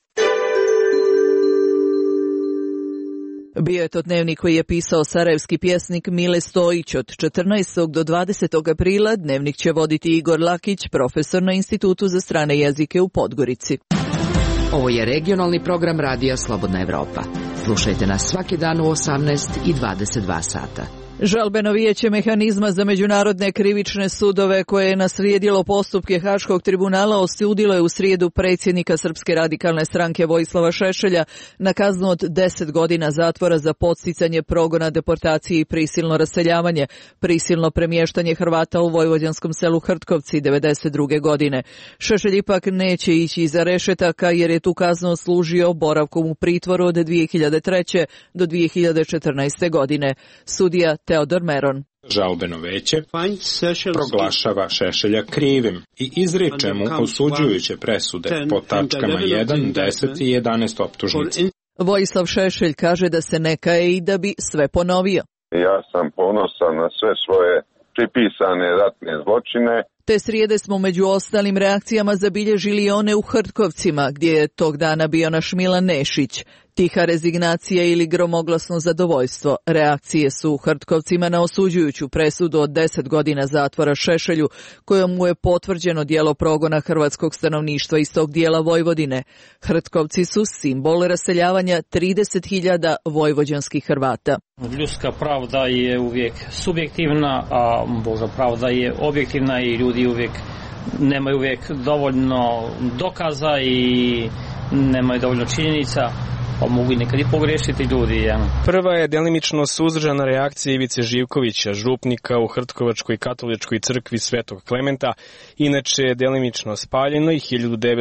S3: Bio je to dnevnik koji je pisao sarajevski pjesnik Mile Stojić. Od 14. do 20. aprila dnevnik će voditi Igor Lakić, profesor na Institutu za strane jezike u Podgorici.
S6: Ovo je regionalni program Radija Slobodna Evropa. Slušajte nas svaki dan u 18 i 22 sata.
S3: Žalbeno vijeće mehanizma za međunarodne krivične sudove koje je naslijedilo postupke Haškog tribunala osudilo je u srijedu predsjednika Srpske radikalne stranke Vojislava Šešelja na kaznu od 10 godina zatvora za podsticanje progona, deportacije i prisilno raseljavanje, prisilno premještanje Hrvata u vojvođanskom selu Hrtkovci 1992. godine. Šešelj ipak neće ići iza rešetaka jer je tu kaznu služio boravkom u pritvoru od 2003. do 2014. godine. Sudija Teodor Meron.
S10: Žalbeno veće proglašava Šešelja krivim i izriče mu osuđujuće presude po tačkama 1, 10 i 11 optužnice.
S3: Vojislav Šešelj kaže da se ne kaje i da bi sve ponovio.
S18: Ja sam ponosan na sve svoje pripisane ratne zločine.
S3: Te srijede smo među ostalim reakcijama zabilježili one u Hrtkovcima, gdje je tog dana bio naš Milan Nešić. Tiha rezignacija ili gromoglasno zadovoljstvo. Reakcije su u Hrtkovcima na osuđujuću presudu od 10 godina zatvora Šešelju, kojom mu je potvrđeno djelo progona hrvatskog stanovništva iz tog dijela Vojvodine. Hrtkovci su simbol raseljavanja 30.000 vojvođanskih Hrvata.
S13: Ljudska pravda je uvijek subjektivna, a Božja pravda je objektivna i ljudi nemaju uvijek dovoljno dokaza i nemaju dovoljno činjenica. Pa mogu i nekad i pogrešiti ljudi. Ja.
S19: Prva je delimično suzdržana reakcija Ivice Živkovića, župnika u Hrtkovačkoj katoličkoj crkvi Svetog Klementa, inače je delimično spaljeno i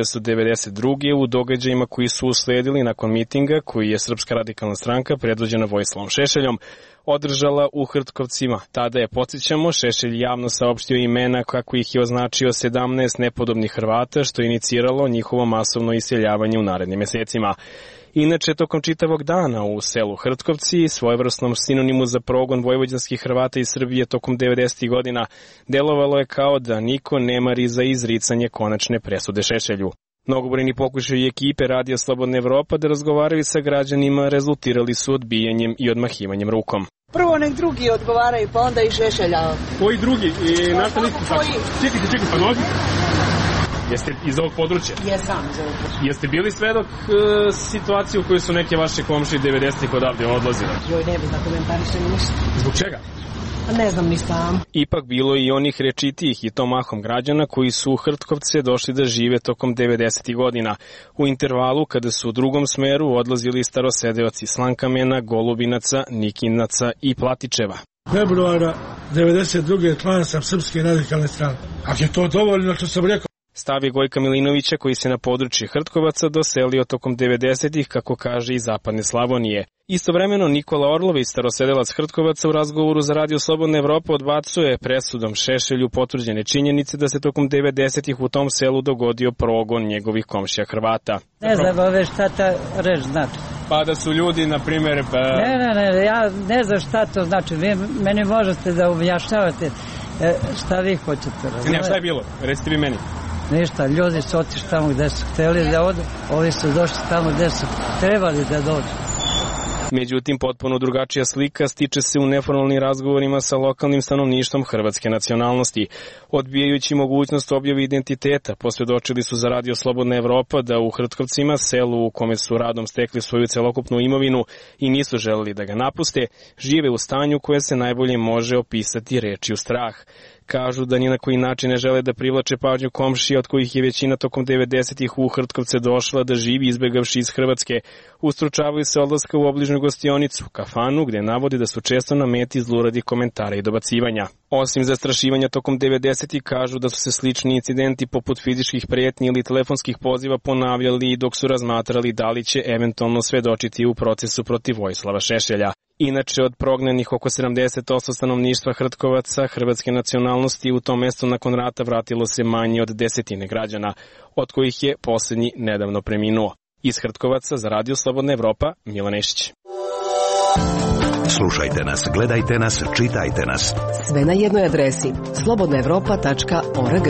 S19: 1992. u događajima koji su usledili nakon mitinga koji je Srpska radikalna stranka predvođena Vojislavom Šešeljom održala u Hrtkovcima. Tada je, podsjećamo, Šešelj javno saopštio imena kako ih je označio 17 nepodobnih Hrvata, što je iniciralo njihovo masovno iseljavanje u narednim mjesecima. Inače, tokom čitavog dana u selu Hrtkovci, svojevrsnom sinonimu za progon vojvođanskih Hrvata iz Srbije tokom 90. godina, delovalo je kao da niko ne mari za izricanje konačne presude Šešelju. Mnogobrojni pokušaji ekipe Radija Slobodna Evropa da razgovaraju sa građanima rezultirali su odbijanjem i odmahivanjem rukom.
S20: Prvo nek drugi odgovaraju, pa onda i Šešelja.
S19: Koji drugi? I na šta niste tako? Čekajte, pa nogi. Jeste iz ovog područja?
S20: Jesam iz ovog područja.
S19: Jeste bili svedok situacije u kojoj su neke vaše komšije 90-ih odavde odlazile?
S20: Joj, ne bi da komentarišem ništa.
S19: Zbog čega?
S20: Ne znam ni sam.
S19: Ipak bilo i onih rečitijih i to mahom građana koji su u Hrtkovce došli da žive tokom 90. godina. U intervalu kada su u drugom smeru odlazili starosedeoci Slankamena, Golubinaca, Nikinaca i Platičeva.
S21: Februara 92. član sam Srpske radikalne stranke. Ako je to dovoljno što sam rekao.
S19: Stav je Gojka Milinovića koji se na područje Hrtkovaca doselio tokom 90-ih, kako kaže, iz zapadne Slavonije. Istovremeno Nikola Orlović, starosedelac Hrtkovaca, u razgovoru za Radio Slobodna Evropa odbacuje presudom Šešelju potvrđene činjenice da se tokom 90-ih u tom selu dogodio progon njegovih komšija Hrvata.
S20: Ne znam ove šta ta reč znači.
S19: Pa da su ljudi, na primjer...
S20: Ne, ja ne znam šta to znači. Vi meni možete da objašnjavate šta vi hoćete.
S19: Ne, šta je bilo? Recite vi meni.
S20: Ništa, ljudi su otišli tamo gde su hteli da odu, ovi su došli tamo gde su trebali da dođu.
S19: Međutim, potpuno drugačija slika stiče se u neformalnim razgovorima sa lokalnim stanovništvom hrvatske nacionalnosti. Odbijajući mogućnost objave identiteta, posvjedočili su za Radio Slobodna Evropa da u Hrtkovcima, selu u kome su radom stekli svoju celokupnu imovinu i nisu želeli da ga napuste, žive u stanju koje se najbolje može opisati rečju strah. kažu da ni na koji način ne žele da privlače pažnju komšija od kojih je većina tokom 90-ih u Hrtkovce došla da živi izbegavši iz Hrvatske. Ustručavaju se odlaska u obližnju gostionicu, kafanu, gde navodi da su često na meti zluradih komentara i dobacivanja. Osim zastrašivanja tokom 90-ih kažu da su se slični incidenti poput fizičkih pretnji ili telefonskih poziva ponavljali dok su razmatrali da li će eventualno svedočiti u procesu protiv Vojislava Šešelja. Inače, od prognanih oko 70% stanovništva Hrtkovaca hrvatske nacionalnosti u tom mestu nakon rata vratilo se manje od 10 građana, od kojih je posljednji nedavno preminuo. Iz Hrtkovaca za Radio Slobodna Evropa, Milan Nešić.
S7: Slušajte nas, gledajte nas, čitajte nas.
S9: Sve na jednoj adresi slobodnaevropa.org.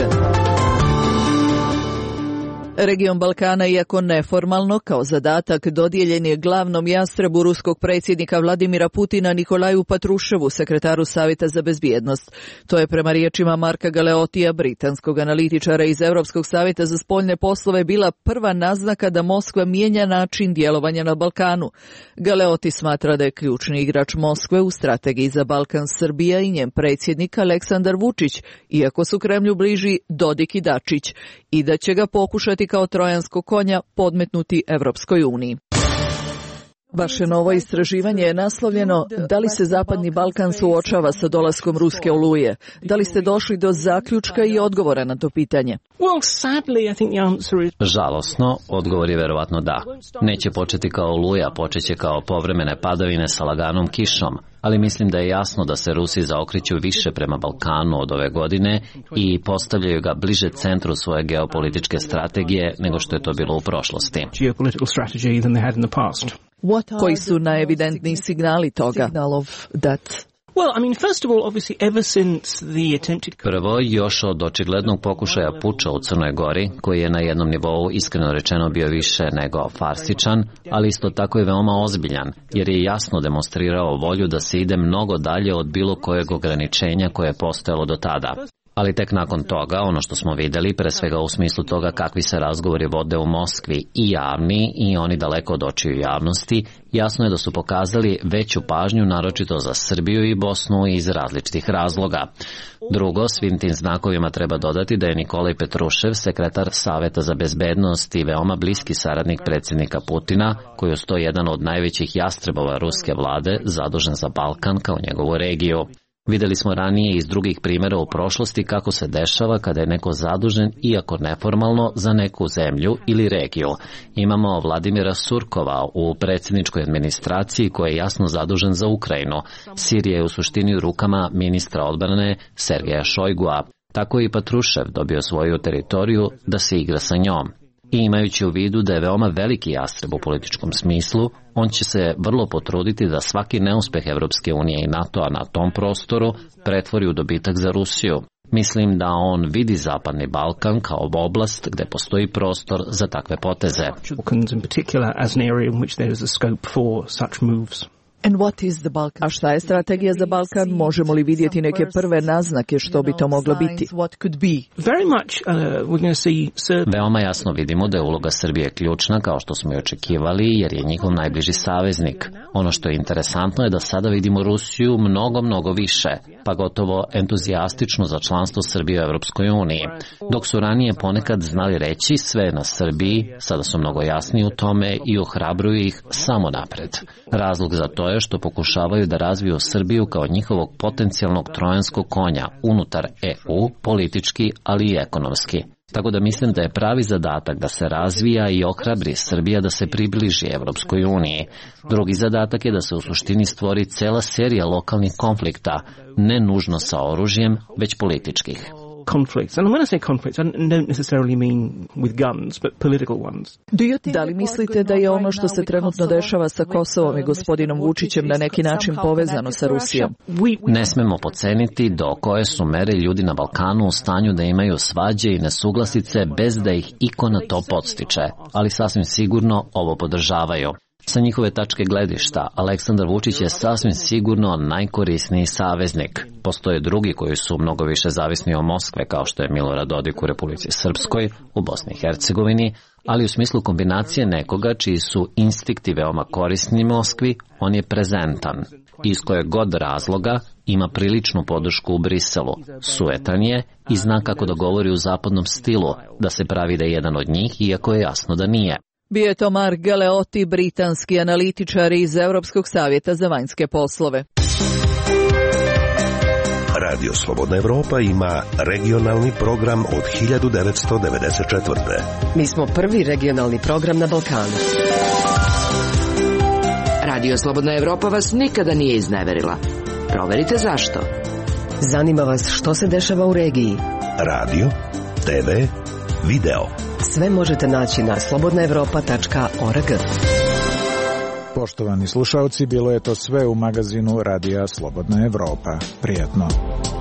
S3: Region Balkana, iako neformalno, kao zadatak dodijeljen je glavnom jastrebu ruskog predsjednika Vladimira Putina Nikolaju Patruševu, sekretaru Savjeta za bezbjednost. To je prema riječima Marka Galeotija, britanskog analitičara iz Europskog savjeta za spoljne poslove, bila prva naznaka da Moskva mijenja način djelovanja na Balkanu. Galeoti smatra da je ključni igrač Moskve u strategiji za Balkan Srbija i njen predsjednik Aleksandar Vučić, iako su Kremlju bliži Dodik i Dačić, i da će ga pokušati kao trojanskog konja podmetnuti Evropskoj uniji. Vaše novo istraživanje je naslovljeno Da li se Zapadni Balkan suočava sa dolaskom ruske oluje? Da li ste došli do zaključka i odgovora na to pitanje?
S14: Žalosno, odgovor je verovatno da. Neće početi kao oluja, počeće kao povremene padavine sa laganom kišom, ali mislim da je jasno da se Rusi zaokreću više prema Balkanu od ove godine i postavljaju ga bliže centru svoje geopolitičke strategije nego što je to bilo u prošlosti.
S3: Koji su najevidentniji signali toga?
S14: Prvo, još od očiglednog pokušaja puča u Crnoj Gori, koji je na jednom nivou iskreno rečeno bio više nego farsičan, ali isto tako i veoma ozbiljan, jer je jasno demonstrirao volju da se ide mnogo dalje od bilo kojeg ograničenja koje je postojalo do tada. Ali tek nakon toga, ono što smo vidjeli, pre svega u smislu toga kakvi se razgovori vode u Moskvi, i javni i oni daleko od očiju javnosti, jasno je da su pokazali veću pažnju naročito za Srbiju i Bosnu iz različitih razloga. Drugo, svim tim znakovima treba dodati da je Nikolaj Petrušev, sekretar Saveta za bezbednost i veoma bliski saradnik predsjednika Putina, koji je to jedan od najvećih jastrebova ruske vlade, zadužen za Balkan kao njegovu regiju. Vidjeli smo ranije iz drugih primjera u prošlosti kako se dešava kada je neko zadužen, iako neformalno, za neku zemlju ili regiju. Imamo Vladimira Surkova u predsjedničkoj administraciji koji je jasno zadužen za Ukrajinu. Sirija je u suštini u rukama ministra odbrane Sergeja Šojgua. Tako je i Patrušev dobio svoju teritoriju da se igra sa njom. I imajući u vidu da je veoma veliki jastreb u političkom smislu, on će se vrlo potruditi da svaki neuspeh Evropske unije i NATO-a na tom prostoru pretvori u dobitak za Rusiju. Mislim da on vidi Zapadni Balkan kao oblast gde postoji prostor za takve poteze.
S3: A šta je strategija za Balkan? Možemo li vidjeti neke prve naznake što bi to moglo biti?
S14: Veoma jasno vidimo da je uloga Srbije ključna, kao što smo i očekivali, jer je njihov najbliži saveznik. Ono što je interesantno je da sada vidimo Rusiju mnogo više, pa gotovo entuzijastično za članstvo Srbije u Evropskoj uniji. Dok su ranije ponekad znali reći sve je na Srbiji, sada su mnogo jasniji u tome i ohrabruju ih samo napred. Razlog za to je što pokušavaju da razviju Srbiju kao njihovog potencijalnog trojanskog konja unutar EU, politički, ali i ekonomski. Tako da mislim da je pravi zadatak da se razvija i ohrabri Srbija da se približi Evropskoj uniji. Drugi zadatak je da se u suštini stvori cela serija lokalnih konflikta, ne nužno sa oružjem, već političkih.
S3: Da li mislite da je ono što se trenutno dešava sa Kosovom i gospodinom Vučićem na neki način povezano sa Rusijom?
S14: Ne smemo podceniti do koje su mere ljudi na Balkanu u stanju da imaju svađe i nesuglasice bez da ih iko na to podstiče, ali sasvim sigurno ovo podržavaju. Sa njihove tačke gledišta, Aleksandar Vučić je sasvim sigurno najkorisniji saveznik. Postoje drugi koji su mnogo više zavisni od Moskve, kao što je Milorad Dodik u Republici Srpskoj, u Bosni i Hercegovini, ali u smislu kombinacije nekoga čiji su instinkti veoma korisni Moskvi, on je prezentan. Iz kojeg god razloga ima priličnu podršku u Briselu. Suetan je i zna kako da govori u zapadnom stilu, da se pravi da je jedan od njih, iako je jasno da nije.
S3: Bio je to Mark Galeotti, britanski analitičar iz Evropskog savjeta za vanjske poslove.
S7: Radio Slobodna Evropa ima regionalni program od 1994.
S9: Mi smo prvi regionalni program na Balkanu.
S6: Radio Slobodna Evropa vas nikada nije izneverila. Proverite zašto.
S9: Zanima vas što se dešava u regiji.
S7: Radio, TV, video.
S9: Sve možete naći na slobodnaevropa.org.
S2: Poštovani slušalci, bilo je to sve u magazinu Radija Slobodna Evropa. Prijatno.